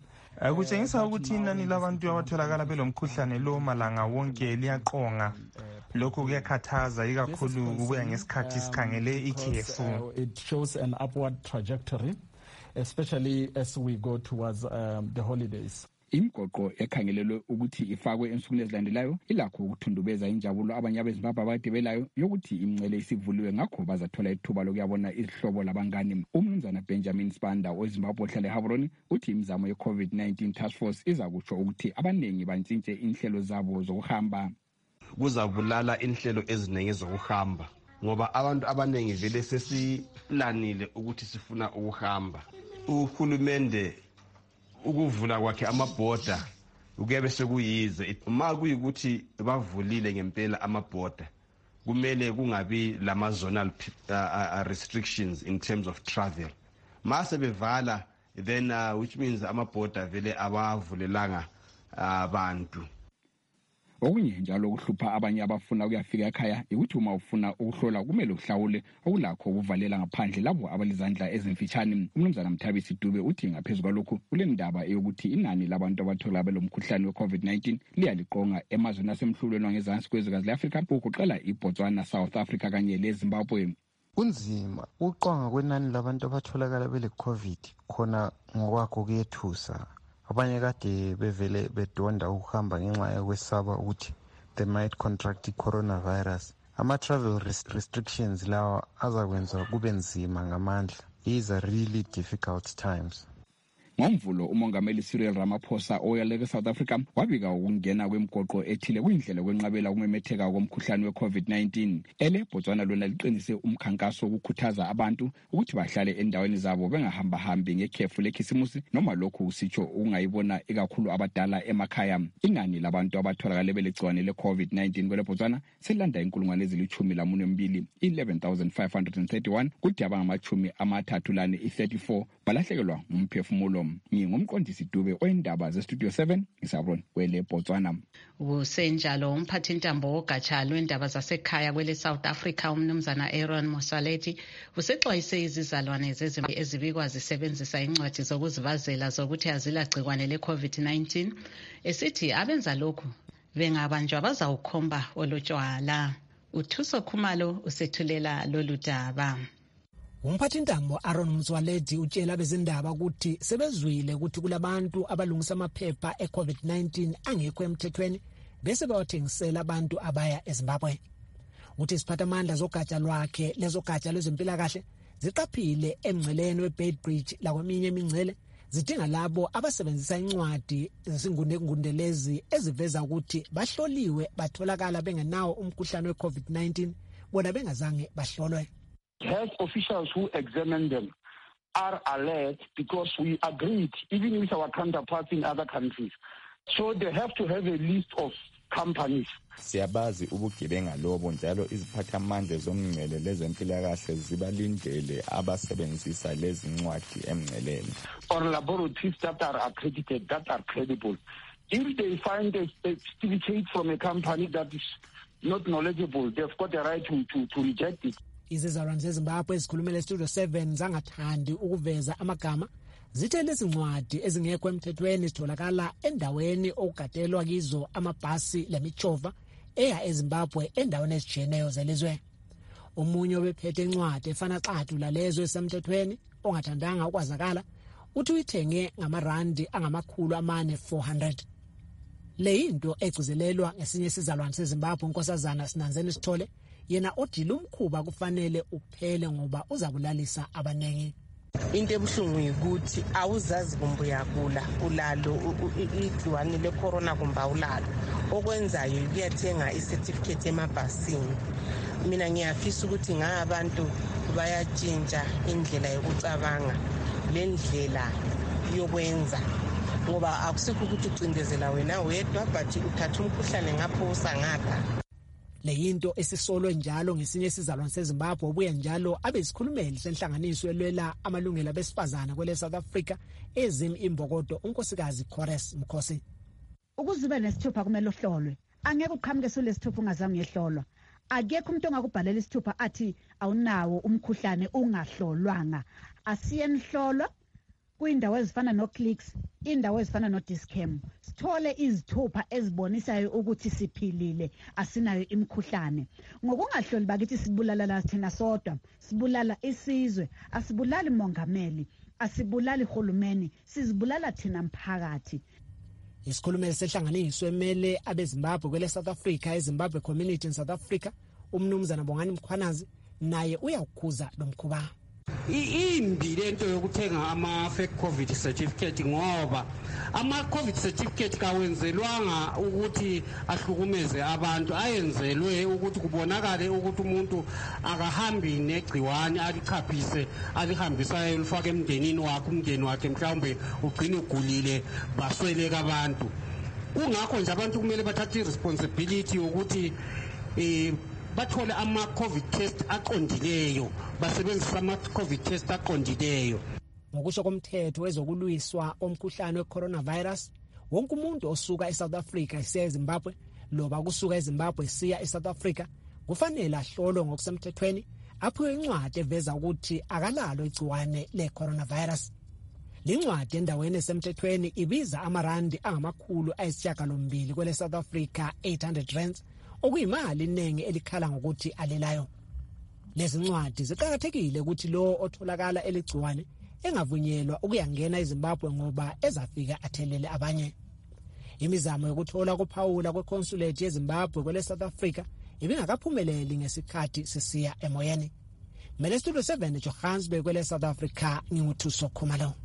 Kutshengisa ukuthi inani labantu abatholakala belomkhuhlane lo malanga wonke liyaqonga. Lokhu kuyakhathaza ikakhulu kubuya ngesikhathi sikhangele ikhefu. It shows an upward trajectory, especially as we go towards the holidays. Imgoqo ekhangelelwe ukuthi ifakwe ensukwini ezilandelayo ilakho ukuthundubeza injabulo abanye abeZimbabwe abayidebelayo yokuthi imncele isivuliwe ngakho bazathola ithuba lokuyabona izihlobo labangane. Umnumzana Benjamin Spanda weZimbabwe ohlala eHavroni uthi imizamo ye-COVID-19 task force izakutsho ukuthi abaningi bantshintshe inhlelo zabo zokuhamba. Kuzabulala inhlelo eziningi zokuhamba ngoba abantu abaningi vele sesiplanile ukuthi sifuna ukuhamba. Uhulumende ukuvula kwakhe amabhoda ukube sekuyize uma kuyikuthi bavulile ngempela amabhoda kumele kungabi lama zonal restrictions in terms of travel. Mase bevala then which means amabhoda vele abavulelanga abantu. Okunye njalo ukuhlupha abanye abafuna ukuyafika ekhaya ukuthi uma ufuna ukuhlola kumele uhlawule okulakho ukuvalela ngaphandle labo abalizandla ezimfitshane. Umnumzana Mthabisi Dube uthi ngaphezulu kwalokho kule ndaba eyokuthi inani labantu abathola belomkhuhlane we-COVID-19 liyaliqonga emazweni asemhlulweni wangezansi kwezwekazi le-Afrika ukuqala iBotswana, South Africa kanye leZimbabwe. Kunzima ukuqonga kwenani labantu abatholakala bele-COVID khona ngokwakho kuyethusa. Abanye kade bevele bedonda ukuhamba ngenxa yokwesaba ukuthi they might contract i-coronavirus. Ama-travel restrictions lawa azakwenza kube nzima ngamandla. These are really difficult times. Ngomvulo umongameli Cyril Ramaphosa oyaleke South Africa wabika ukungena kwemgoqo ethile kuyindlela kwenqabela ukumemetheka komkhuhlane we-COVID-19. Botswana lona liqinise umkhankaso wokukhuthaza abantu ukuthi bahlale endaweni zabo bengahambahambi ngekhefu lekhisimusi noma lokhu usitsho ungayibona ikakhulu abadala emakhaya. Inani labantu abatholakala belegciwane le-COVID-19 kwele Botswana selanda inkulungwane ezili-12 11,531 kuthi abangama-34 balahlekelwa umphefumulo. Ngingumqondisi Dube oyindaba zeStudio 7 eSabroni kwele Botswana. Kusenjalo umphathintambo wogatsha lwendaba zasekhaya kwele South Africa umnumzana Aaron Mosaleti usexwayise izizalwane zezimali ezibikwa zisebenzisa incwadi zokuzivazela zokuthi azilagcikwane le-COVID-19 esithi abenza lokhu bengabanjwa bazawukhomba olotshwala. Uthuso Khumalo usethulela lolu daba. Umphathintambo Aaron Mzwaledi utshela bezindaba ukuthi sebezwile ukuthi kulabantu abalungisa amaphepha e-COVID-19 angekho emthethweni bese bawathengisela abantu abaya eZimbabwe. Uthi isiphathamandla zogatsha lwakhe lezogatsha lwezempilakahle ziqaphile emngceleni weBeitbridge lakweminye imingcele zidinga labo abasebenzisa incwadi zesingundelezi eziveza ukuthi bahloliwe batholakala bengenawo umkhuhlane we-COVID-19 bona bengazange bahlolwe. Health officials who examine them are alert because we agreed, even with our counterparts in other countries. So they have to have a list of companies. Siyabazi ubugebenga lobo njalo iziphathamandla zomngcele lezempilakahle zibalindele abasebenzisa lezi ncwadi emngceleni. Or laboratories that are accredited, that are credible. If they find a certificate from a company that is not knowledgeable, they've got the right to reject it. Izizalwane zeZimbabwe ezikhulumele Studio 7 zangathandi ukuveza amagama zithe lezi ncwadi ezingekho emthethweni zitholakala endaweni okugadelwa kizo amabhasi lemichova eya eZimbabwe endaweni ezijiyeneyo zelizwe. Omunye obephethe incwadi efana xathu lalezo esemthethweni ongathandanga ukwazakala uthi uyithenge ngamarandi angama-400. Le into egcizelelwa ngesinye isizalwane seZimbabwe unkosazana Sinanzeni Sithole yena odila umkhuba kufanele uphele ngoba uzabulalisa abanengi. Into ebuhlungu ukuthi awuzazi kumbe uyagula ulalo igciwane le-corona kumbe awulalo. Okwenzayo ukuyathenga i-certificate emabhasini. Mina ngiyafisa ukuthi ngabantu bayatshintsha indlela yokucabanga le ndlela yokwenza ngoba akusikho ukuthi ucindezela wena wedwa but uthatha umkhuhlane ngapho usangapha. Le yinto esisolwe njalo ngesinye isizalwane seZimbabwe obuye njalo abesikhulumeli senhlanganiso elwela amalungelo abesifazana kwele South Africa ezim imbokodo unkosikazi Chorus Mkhosi. Ukuziba nesithupha kumele uhlolwe. Angeke uqhamuke solesithupha ungazange uyehlolwa. Akekho umuntu ongakubhalela isithupha athi awunawo umkhuhlane ungahlolwanga. Asiyenihlolwa kuyindawo ezifana no-Clicks, indawo ezifana no-Discam, sithole izithupha ezibonisayo ukuthi siphilile, asinayo imikhuhlane. Ngokungahloli bakithi sibulala la thina sodwa, sibulala isizwe, asibulali mongameli, asibulali hulumeni, sizibulala thina mphakathi. Isikhulumeli sehlanganiso emele abeZimbabwe kwele South Africa, eZimbabwe Community in South Africa, umnumzana Bongani Mkhwanazi naye uyakukhuza lo mkhuba. Imbi lento yokuthenga ama-fake covid certificate ngoba ama-covid certificate kawenzelwanga ukuthi ahlukumeze abantu, ayenzelwe ukuthi kubonakale ukuthi umuntu akahambi negciwane alichaphise alihambisa ayolifaka emndenini wakhe, umndeni wakhe mhlawumbe ugcine ugulile basweleka abantu. Kungakho nje abantu kumele bathathe i-responsibility yokuthi bathole ama-covid test aqondileyo, basebenzisa ama-covid test aqondileyo. Ngokusho komthetho wezokulwiswa omkhuhlane we-coronavirus, wonke umuntu osuka eSouth Africa esiya eZimbabwe loba kusuka eZimbabwe siya eSouth Africa kufanele ahlolwe ngokusemthethweni, aphiwe incwadi eveza ukuthi akalalo igciwane le-coronavirus. Le ncwadi endaweni esemthethweni ibiza amarandi angama-800 kwele South Africa, 800 rands, okuyimali iningi elikhala ngokuthi alelayo. Lezi ncwadi ziqhakathekile ukuthi lo otholakala eligciwane engavunyelwa ukuyangena eZimbabwe ngoba ezafika athelele abanye. Imizamo yokuthola kuphawula kweconsulate yeZimbabwe kwele South Africa ibingakaphumeleli ngesikhathi sisiya emoyeni. Mele Studio 7 Johannesburg kwele South Africa, nginguthuso Khumalo.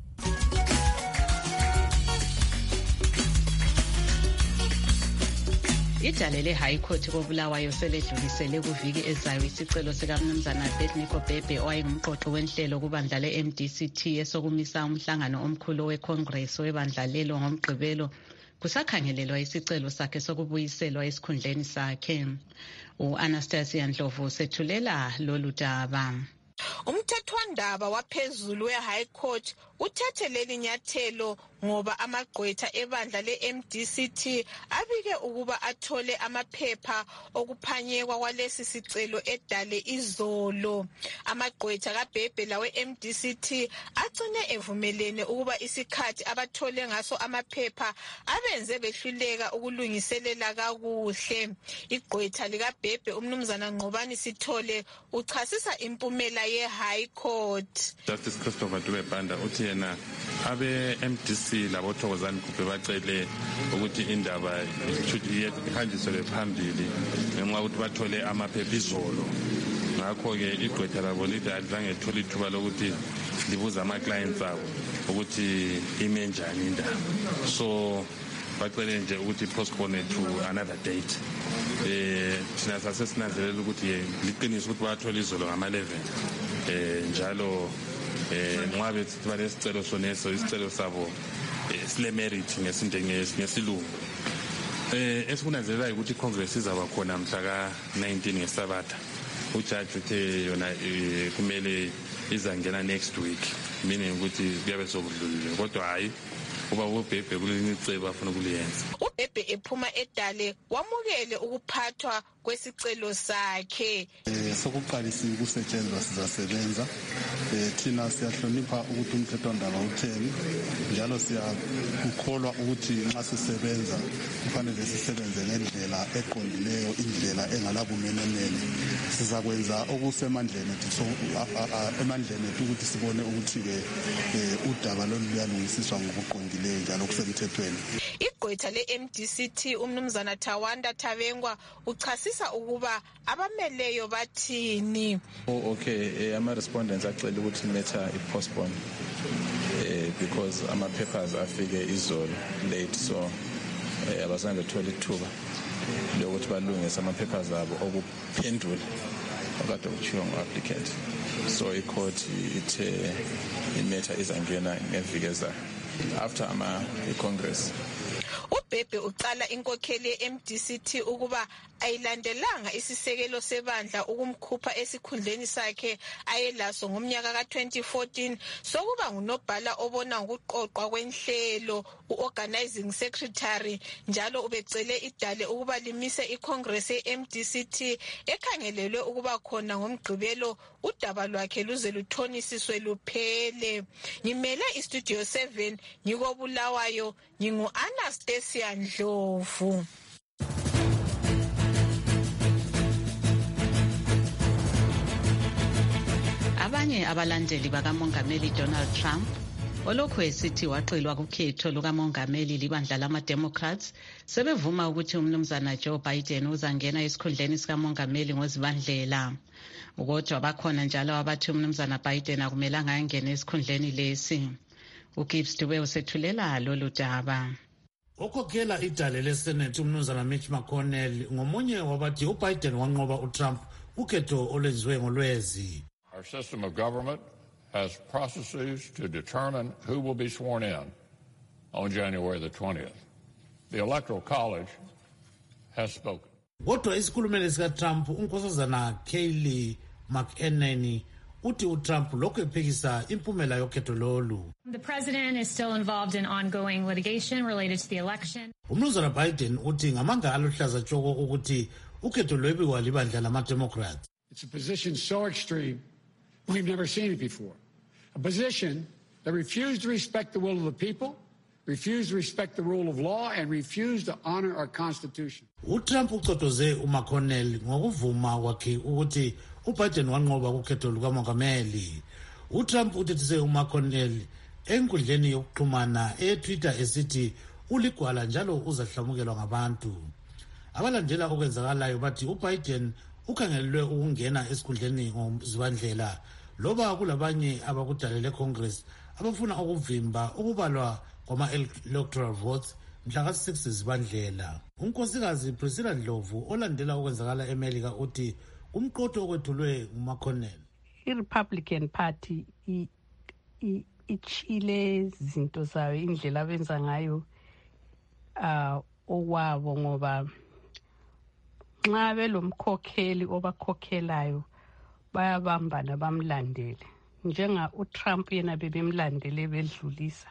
Ijale le-High Court koBulawayo seledlulisele kuviki ezayo isicelo sikamnumzana Bethnico Bhebhe owayengumqoqi wenhlelo kubandla le-MDCT esokumisa umhlangano omkhulu we-Congress webandla lelo ngoMgqibelo, kusakhangelelwa isicelo sakhe sokubuyiselwa esikhundleni sakhe. U-Anastasia Ndlovu sethulela lolu daba. Umthethwandaba waphezulu we-High Court uthethe leli nyathelo ngoba amagqwetha ebandla le-MDCT abike ukuba athole amaphepha okuphanyekwa kwalesi sicelo edale izolo. Amagqwetha kaBhebhe lawe-MDCT agcine evumelene ukuba isikhathi abathole ngaso amaphepha abenze behluleka ukulungiselela kakuhle. Igqwetha likaBhebhe umnumzana Ngqobani Sithole uchasisa impumela ye-High Court. Justice Christopher Dube-Banda uthi yena abe-MDC labothokozani Gubhe bacele ukuthi indaba ihanjiswe phambili ngenxa ukuthi bathole amaphepha izolo. Ngakho-ke igqwetha labo lithi alizange ethole ithuba lokuthi libuza ama-clients abo ukuthi ime njani indaba, so bacele nje ukuthi postpone to another date. Thina sasesinanzelela ukuthi liqiniso ukuthi bathole izolo ngama-11 njalo nxa bethi balesicelo soneso isicelo sabo sile-merit ngesilungu. Esikunanzelela ukuthi iCongress izaba khona mhla ka-19 ngeSabatha. Ujaji uthe yona kumele izangena next week, meaning ukuthi kuyabe sokudlulile, kodwa hayi uba uBhebhe kulelinye icebo afuna ukuliyenza. uBhebhe ephuma edale wamukele ukuphathwa kwesicelo sakhe. Sokuqalisile ukusetshenzwa sizasebenza. Thina siyahlonipha ukuthi umthethwandaba utheni, njalo siyakukholwa ukuthi nxa sisebenza kufanele sisebenze ngendlela eqondileyo, indlela engalabumenemene. Sizakwenza okusemandleni ethu ukuthi sibone ukuthi-ke udaba lolu luyalungisiswa ngokuqondileyo njalo kusemthethweni. Igqwetha le-MDCT umnumzana Thawanda Thabengwa uchasisa ukuba abameleyo bathini. Okay, ama-respondents acela ukuthi matter i-postpone because ama-papers afike izolo late, so abazange bethole ithuba lokuthi balungise ama-papers abo okuphendula okade kutshiwo ngu-applicant. So i-court ithe imatter izangena ngeviki ezayo after i-Congress. uBhebhe uqala inkokheli ye-MDC ukuba ayilandelanga isisekelo sebandla ukumkhupha esikhundleni sakhe ayelaso ngomnyaka ka-2014 sokuba ngunobhala obona ngokuqoqwa kwenhlelo u-organizing secretary, njalo ubecele idale ukuba limise iCongress ye-MDC ekhangelelwe ukuba khona ngoMgqibelo udaba lwakhe luze luthonisiswe luphele. Ngimele iStudio 7 ngikobulawayo, ngingu-Anastasia Ndlovu. Abanye abalandeli bakamongameli Donald Trump olokhu esithi waxilwa kukhetho lukamongameli libandla lama-Democrats sebevuma ukuthi umnumzana Joe Biden uzangena esikhundleni sikamongameli ngozibandlela. Kodwa bakhona njalo abathi umnumzana Biden akumelanga angene esikhundleni lesi. uGibbs Dube usethulela lolu daba. Okhokhela idale leSenate umnumzana Mitch McConnell ngomunye wabathi uBiden wanqoba uTrump ukhetho olwenziwe ngolwezi. Our system of government has processes to determine who will be sworn in on January the 20th. The Electoral College has spoken. Kodwa isikhulumeli sikaTrump unkosazana Kayleigh McEnany uthi uTrump lokhu ephikisa impumela yokhetho lolu. The president is still involved in ongoing litigation related to the election. Umnumzana Biden uthi ngamanga aluhlaza tshoko ukuthi ukhetho lwebiwa libandla lama-Democrats. It's a position so extreme we've never seen it before. A position that refused to respect the will of the people, refused to respect the rule of law, and refused to honor our Constitution. uTrump ucotoze uMcConnell ngokuvuma kwakhe ukuthi uBiden wanqoba ukhetho lukamongameli. uTrump uthethise uMcConnell enkundleni yokuxhumana eTwitter esithi uligwala njalo uzahlamukelwa ngabantu. Abalandela okwenzakalayo bathi uBiden ukhangelelwe ukungena esikhundleni ngozibandlela loba kulabanye abakudalele Congress abafuna ukuvimba ukubalwa kwama-electoral votes mhla ka-6 zibandlela. Unkosikazi Priscilla Ndlovu olandela okwenzakala eMelika uthi umqotho okwethulwe nguMcConnell. I-Republican Party ichile izinto zayo indlela abenza ngayo okwabo ngoba nxa belomkhokheli obakhokhelayo bayabambana bamlandele njenga uTrump yena bebemlandele bedlulisa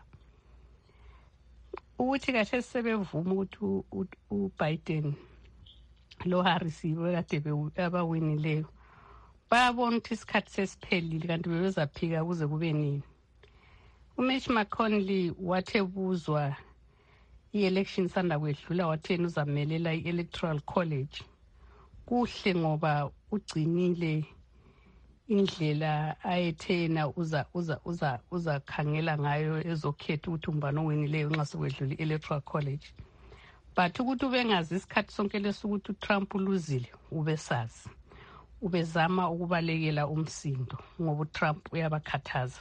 ukuthi kahle sebevuma ukuthi uBiden lo Harris bekade abawinileyo bayabona ukuthi isikhathi sesiphelile kanti bebezaphika kuze kube nini. uMitch McConnell wathebuzwa i-election sanda kwedlula wathena uzamelela i-Electoral College. Kuhle ngoba ugcinile indlela ayethena uza khangela ngayo ezokhetha ukuthi umbani owinileyo nxa sekwedlula i-Electoral College. But ukuthi ubengazi isikhathi sonke lesukuthi uTrump uluzile ubesazi. Ubezama ukubalekela umsindo ngoba uTrump uyabakhathaza.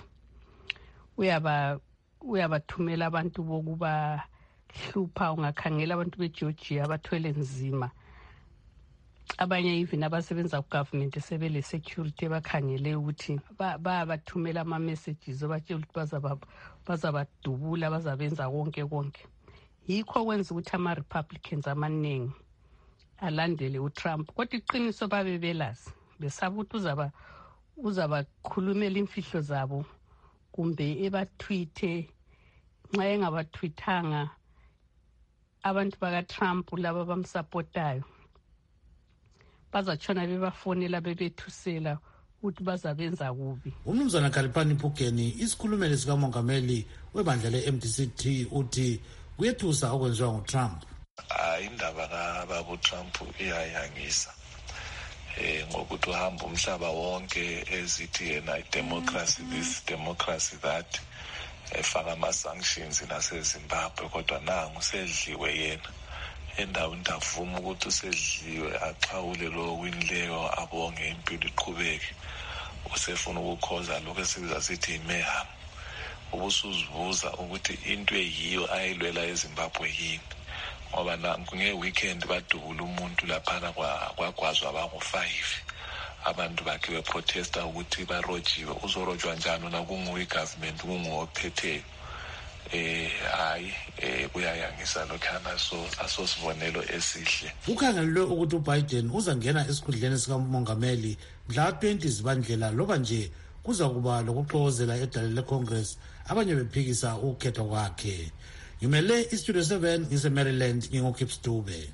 Uyabathumela abantu bokuba hlupha ungakhangela abantu beGeorgia abathwele nzima. Abanye even abasebenza kugovernment sebele security bakhangele ukuthi bathumela ama messages abatshela ukuthi bazabadubula bazabenza konke. Yikho kwenza ukuthi ama Republicans amaningi alandele uTrump. Kodwa iqiniso babebelazi besaba ukuthi uzabakhulumela imfihlo zabo kumbe ebatweete nxa engabatweetanga abantu bakaTrump laba bamsupportayo bazatshona bebafonela bebethusela ukuthi bazabenza kubi. Umnumzana Khalipani Phukeni isikhulumeli sikamongameli webandla le-MDC uthi kuyethusa okwenziwa nguTrump. Indaba kababa Trump iyayangisa ngokuthi uhamba umhlaba wonke ezithi yena democracy this democracy that efaka ama-sanctions naseZimbabwe kodwa nangu sedliwe yena endaweni ndavuma ukuthi usedliwe axhawule lo winileyo abonge impilo iqhubeke usefuna ukukhoza lokho esibiza sithi imayhem ubusuzibuza ukuthi into eyiyo ayilwela eZimbabwe yini ngoba nge-weekend badubula umuntu laphana kwagwazwa abangu-5 abantu bakhe beprotesta ukuthi barojiwe uzorojwa njani na kunguwe igovernment kunguwophetheyo hayi kuyayangisa lokhana asosibonelo esihle. Kukhangelwe ukuthi uBiden uzangena esikhundleni sikamongameli mhla 20 Zibandlela loba nje kuza kuba lokuxokozela edale leCongress abanye bephikisa ukhetho kwakhe. Ngimele iStudio 7 ngise-Maryland ngingoKips Dube.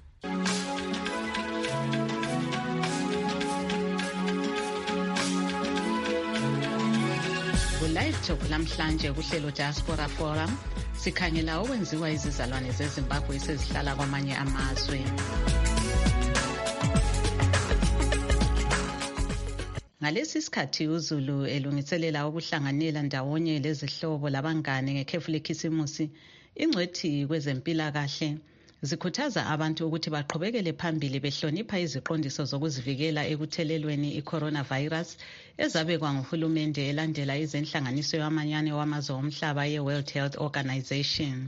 Live talk lamhlanje kuhlelo Diaspora Forum sikhangela okwenziwa izizalwane zeZimbabwe esezihlala kwamanye amazwe. Ngalesi sikhathi uZulu elungiselela ukuhlanganela ndawonye lezihlobo labangane ngekhefu lekhisimusi, ingcwethi kwezempilakahle zikhuthaza abantu ukuthi baqhubekele phambili behlonipha iziqondiso zokuzivikela ekuthelelweni i-coronavirus ezabekwa nguhulumende elandela izenhlanganiso yamanyane wamazwe omhlaba ye-World Health Organization.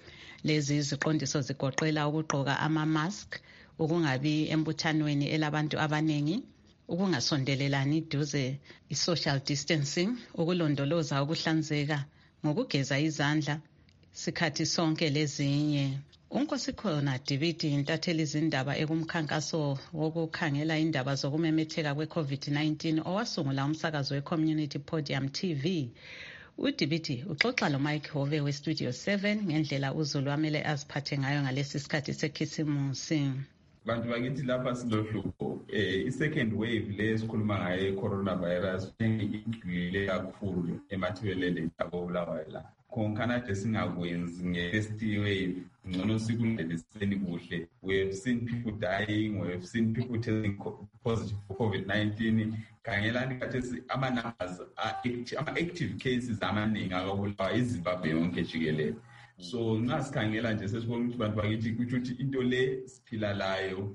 Lezi iziqondiso zigoqela ukugqoka ama-mask, ukungabi embuthanweni elabantu abaningi, ukungasondelelani duze, i-social distancing, ukulondoloza ukuhlanzeka ngokugeza izandla sikhathi sonke lezinye. Unkosikhona Dibidi intatheli izindaba ekumkhankaso wokukhangela indaba zokumemetheka kwe-COVID-19 owasungula umsakazo we-Community Podium TV. UDibidi uxoxa loMike Hove weStudio 7 ngendlela uZulu amele aziphathe ngayo ngalesi sikhathi sekhisimusi. Bantu bakithi lapha silohlupho i-second wave le sikhuluma ngayo i-coronavirus igcwele kakhulu emathebeleleni abobulawayo la. Konkhana nje singakwenzi nge-first wave ngcono sikungeliseni kuhle. We have seen people dying, we have seen people testing positive for COVID-19. Khangelani kathi ama-numbers ama-active cases amaningi akabulawa iZimbabwe yonke jikelele. So nxa sikhangela nje sesibona ukuthi bantu bakithi ukuthi into le siphila layo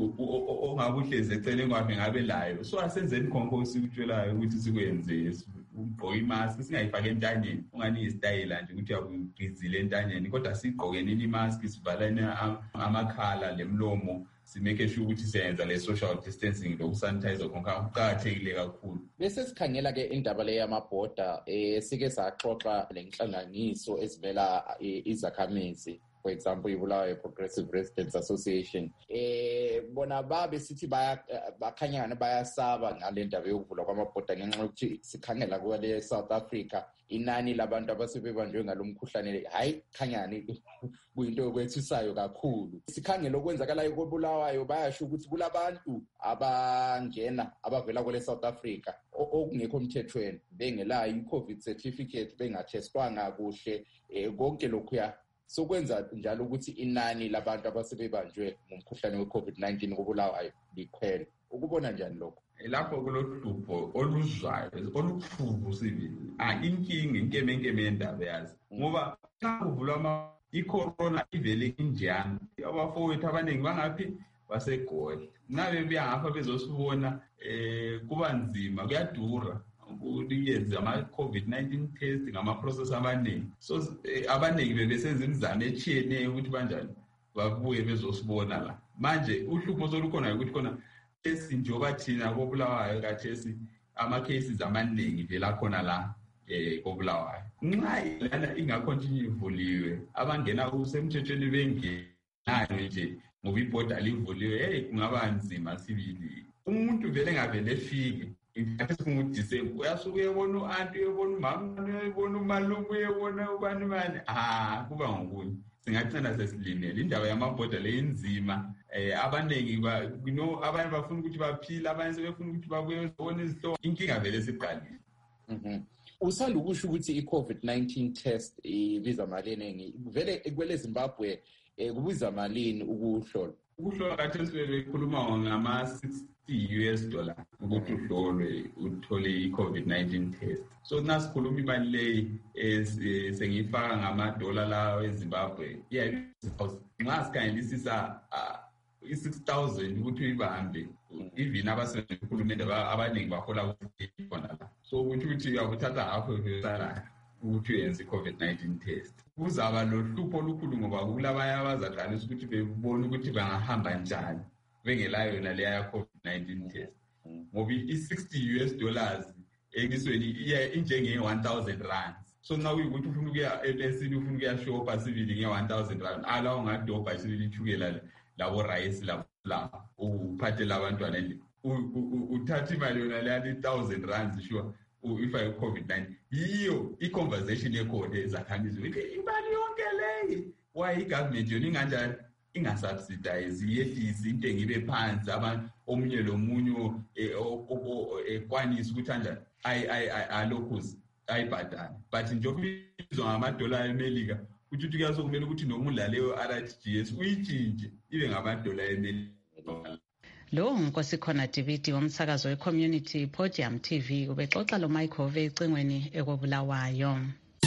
ongabuhleze eceleni kwakhe ngabe layo. So asenzeni khonko sikutshelayo ukuthi sikwenze ugqoke imask singayifake entanyeni ungani isitayela nje ukuthi uyabhizile entanyeni kodwa sigqokeni imask sivalane amakhala lemlomo simeke sure ukuthi siyenza le social distancing lokusanitize konke kuqhakathekile kakhulu. Bese sikhangela ke indaba le yamabhoda sike saxoxa lenhlanganiso ezivela izakhamizi, for example iBulawayo Progressive Residents Association bona babe sithi bakhanyana bayasaba ngale ndaba yokuvulwa kwamabhoda ngenxa yokuthi sikhangela kwale South Africa inani labantu abasebebanjwe ngalomkhuhlane hayi khanyani kuyinto yokwethusayo kakhulu. Sikhangela okwenzakalayo koBulawayo bayasho ukuthi kulabantu abangena abavela kwele South Africa okungekho emthethweni bengelayo i-COVID certificate bengatestwanga kuhle konke lokhu sokwenza njalo ukuthi inani labantu abasebebanjwe ngomkhuhlane we-COVID-19 koBulawayo likhwele. Ukubona njani lokho? Lapho kulohlupho oluzwayo olukhulu sibili inkinga inkeme yendaba yazi ngoba xa kuvulwa i-corona ivele injani abafowethu abaningi bangaphi baseGoli nabe buyangapha bezosibona kuba nzima kuyadura ukuyenza ama-COVID-19 test ngama-process amaningi. So abaningi bebesenza imizamo etshiyeneyo ukuthi banjani babuye bezosibona la. Manje uhlupho solukhona ukuthi khona njengoba thina koBulawayo kathesi ama-cases amaningi vela khona la koBulawayo. Nxa lana ingakontinue ivuliwe abangena kusemthethweni bengenayo nje ngoba ibhoda livuliwe kungaba nzima sibili. Umuntu vele ngavele efike ingathi kunguDisemba uyasuke uyebona u-anti uyebona umama uyebona umalume uyebona ubani bani kuba ngokunye. Singathanda sesilinele indaba yamabhoda le inzima abaningi abanye bafuna ukuthi baphile abanye sebefuna ukuthi babuye bezobona izihlobo inkinga vele siqalile. Usanda ukusho ukuthi i-COVID-19 test ibiza mali eningi vele kwele Zimbabwe kubiza malini ukuhlola? Ukuhlola kathesi bekhuluma ngama-$60 ukuthi uhlolwe uthole i-COVID-19 test. So nasikhuluma imali leyi sengiyifaka ngama-dollar lawo eZimbabwe nxa sikhangelisisa i-6,000 ukuthi uyibambe even abasebenzi uhulumende abaningi bahola ukuthi khona la. So ukuthi uyabuthatha half yesalayo ukuthi uyenze i-COVID-19 test. Kuzaba lohlupho olukhulu ngoba kulabanye abazaqalisa ukuthi bebone ukuthi bangahamba njani bengelayo yona leya COVID-19 test. Ngoba i-$60 elisweni injenge-1,000 rands. so nxa kuyikuthi ufuna ukuya elesini ufuna ukuyashopa sibili nge-1,000 rand ala ungadobha sibili ithukela labo rice la uphathela abantwana endlini uthatha imali yona leyani 1,000 rands sure if I COVID-19 yiyo i-conversation ekhona ezakhamizi ukuthi imali yonke leyi why i-government yona inganjani ingasubsidize yehlise intengo ibe phansi abantu omunye lomunye ekwanisa ukuthi anjani alokhuzi ayibhadane but njengoba ibizwa ngamadola emelika ukuthi kuyasokumele ukuthi noma udlaleyo RTGS uyitshintshe ibe ngamadola emelika. Lo nguNkosikhona Dibidi womsakazo we-Community Podium TV ubexoxa lo Michael ecingweni ekobulawayo.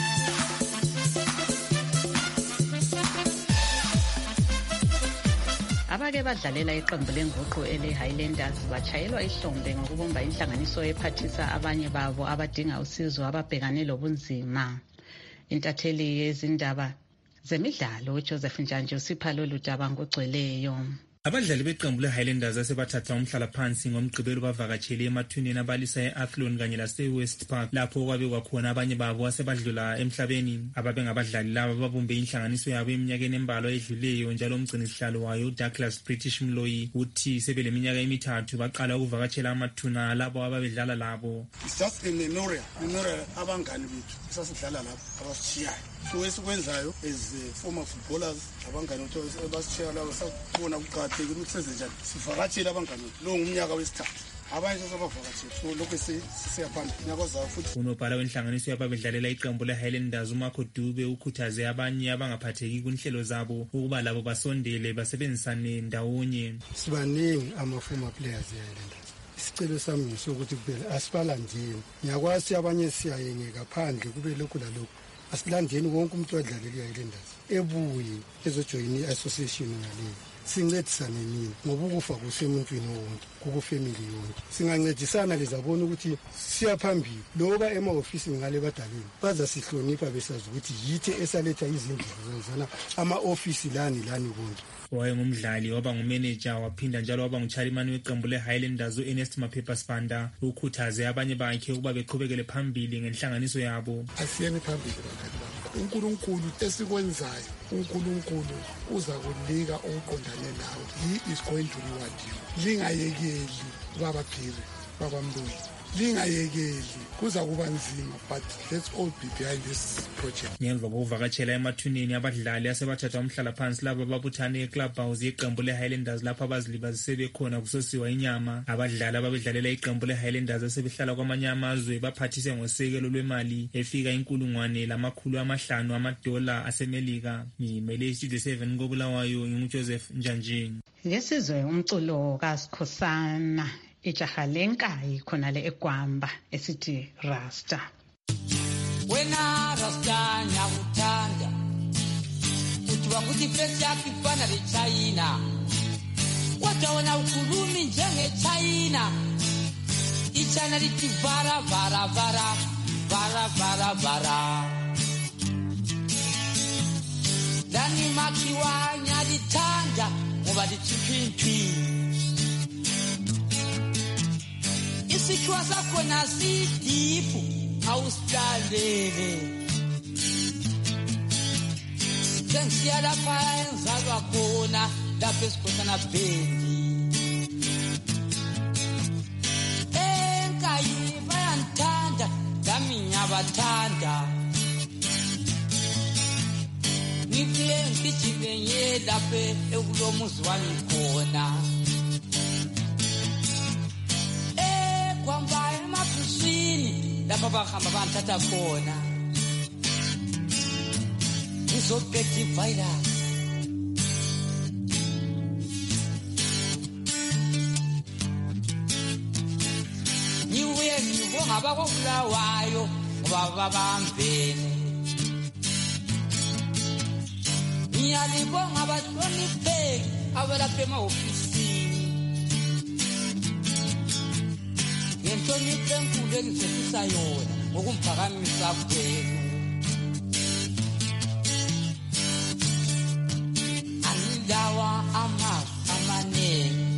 Abake badlalela iqembu lenguqu ele-Highlanders batshayelwa ihlombe ngokubumba inhlanganiso ephathisa abanye babo abadinga usizo ababhekane lobunzima. Intatheli yezindaba zemidlalo uJoseph Njanje usipha lolu daba ngogcweleyo. Abadlali beqembu le-Highlanders asebathatha umhlala phansi ngomgqibelo bavakatshele emathuneni abalisa e-Athlone kanye lase-West Park lapho kwabe kwakhona abanye babo asebadlula emhlabeni. Ababengabadlali laba babumbe inhlanganiso yabo eminyakeni embalwa edluleyo njalo umgcinisihlalo wayo Douglas British Mloyi uthi sebeleminyaka emithathu baqala ukuvakatshela amathuna labo ababedlala labo. It's just a memorial abangani bethu sasidlala lapho abasishiyayo. So esikwenzayo as former footballers abangani bethu abasishiya labo sakubona kuqhathekile ukuthi senze njani sivakatshele abangani bethu lo ngumnyaka wesithathu abanye sabavakatshela so lokho sisiyaphambili nyaka zayo futhi. Unobhala wenhlanganiso yababedlalela iqembu le-Highlanders uMarco Dube ukhuthaze abanye abangaphatheki kunhlelo zabo ukuba labo basondele basebenzisane ndawonye. Sibaningi ama-former players e-Highlanders. Isicelo sami ngisokuthi kuphela asibalandeni ngiyakwazi abanye siyayengeka phandle kube lokhu lalokhu asilandeni wonke umuntu wadlalela i-Highlanders ebuye ezojoyina i-association ngaleyo sincedisane nini ngoba ukufa kusemuntwini wonke kukufamily yonke singancedisana lezabona ukuthi siyaphambili loba ema-ofisi ngale badaleni bazasihlonipha besazi ukuthi yithi esaletha izindlela zenzana ama-ofisi lani konke. Wayengumdlali waba ngumeneja waphinda njalo waba nguchairman weqembu le-Highlanders u-Ernest Maphepha Sibanda ukhuthaze abanye bakhe ukuba beqhubekele phambili ngenhlanganiso yabo. Asiyeni phambili uNkulunkulu esikwenzayo uNkulunkulu uza kunika okuqondane nawe. He is going to reward you. Lingayekeli baba Phiri baba Mluli lingayekeli kuza kuba nzima but let's all be behind this project. Ngemva kokuvakatshela emathuneni abadlali asebathatha umhlala phansi laba babuthane eClubhouse yeqembu le-Highlanders lapho abazilibazise bekhona kusosiwa inyama. Abadlali ababedlalela iqembu le-Highlanders asebehlala kwamanye amazwe baphathise ngosekelo lwemali efika 1,500 amadola asemelika. Ngimele iStudio 7 kobulawayo nginguJoseph Njanje. Ngesizwe umculo kaSkhosana ijaha lenkayi khona le eGwamba esithi Rasta. Wena Rasta nyakuthanda uthi ukuthi face yakhe ifana leChina kodwa wena ukhulumi njengeChina. iChina lithi vara vara vara vara vara vara lani makiwa nyalithanda ngoba lithi isikhiwa sakhona sidipu awusilalele sengisiya lapha enzalwa khona lapha esikhosana Bhendi enkayi bayandithanda lami ngiyabathanda ngibuye ngigijime ngiye lapha ekulomuzi wami khona kwamba emabhusini lapha bahamba banthatha khona ngizobhekha ivirus ngibuye ngibonga abakobulawayo ngoba babambene ngiyalibonga abahlonipheki abalapha ema-ofisini ngenhlonipho enkulu engizefisa yona ngokumphakamisa kwenu. Angilawa amazwi amaningi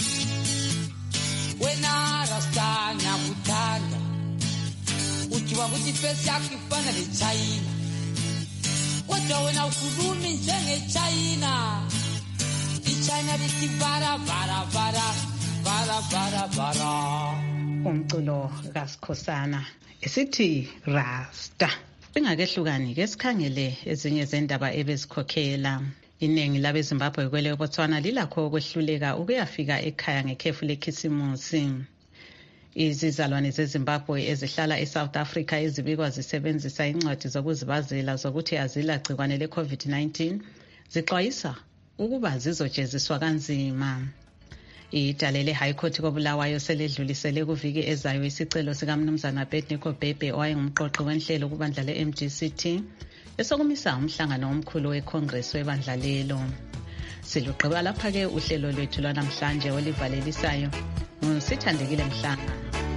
wena Rasta nyakuthanda uthi ukuthi face yakho ifana leChina kodwa wena ukhulumi njengeChina iChina lithi vara vara vara vara vara vara. Umculo kaSikhosana esithi Rasta. Singakehlukani ke sikhangele ezinye zendaba ebezikhokhela. Iningi labeZimbabwe kwele Botswana lilakho ukwehluleka ukuyafika ekhaya ngekhefu lekhisimusi. Izizalwane zeZimbabwe ezihlala eSouth Africa ezibikwa zisebenzisa incwadi zokuzibazela zokuthi azila gcikwane leCovid-19 zixwayisa ukuba zizojeziswa kanzima. Idalele High Court koBulawayo seledlulisele kuviki ezayo isicelo sikaMnumzana Abednego Bebe owayengumqoqi wenhlelo kubandla le-MDCT esokumisa umhlangano omkhulu weCongress webandla lelo. Silugqiba lapha-ke uhlelo lwethu lwanamhlanje olivalelisayo nguSithandekile Mhlanga.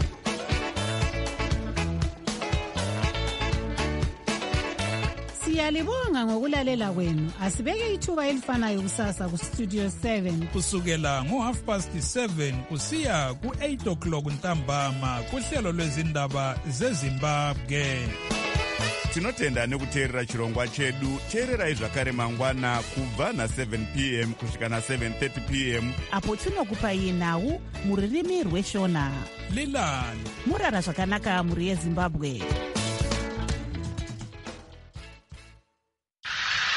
Siyalibonga ngokulalela kwenu. Asibeke ithuba elifanayo kusasa ku Studio 7 kusukela ngo7:30 kusiya ku8:00 ntambama kuhlelo lwezindaba zeZimbabwe. Tinotenda nekuteerera chirongwa chedu. Teererai zvakare mangwana kubva na7 p.m. kusvika na7:30 p.m. apo tinokupai nhau muririmi rweshona. Lilani murara zvakanaka muri yeZimbabwe.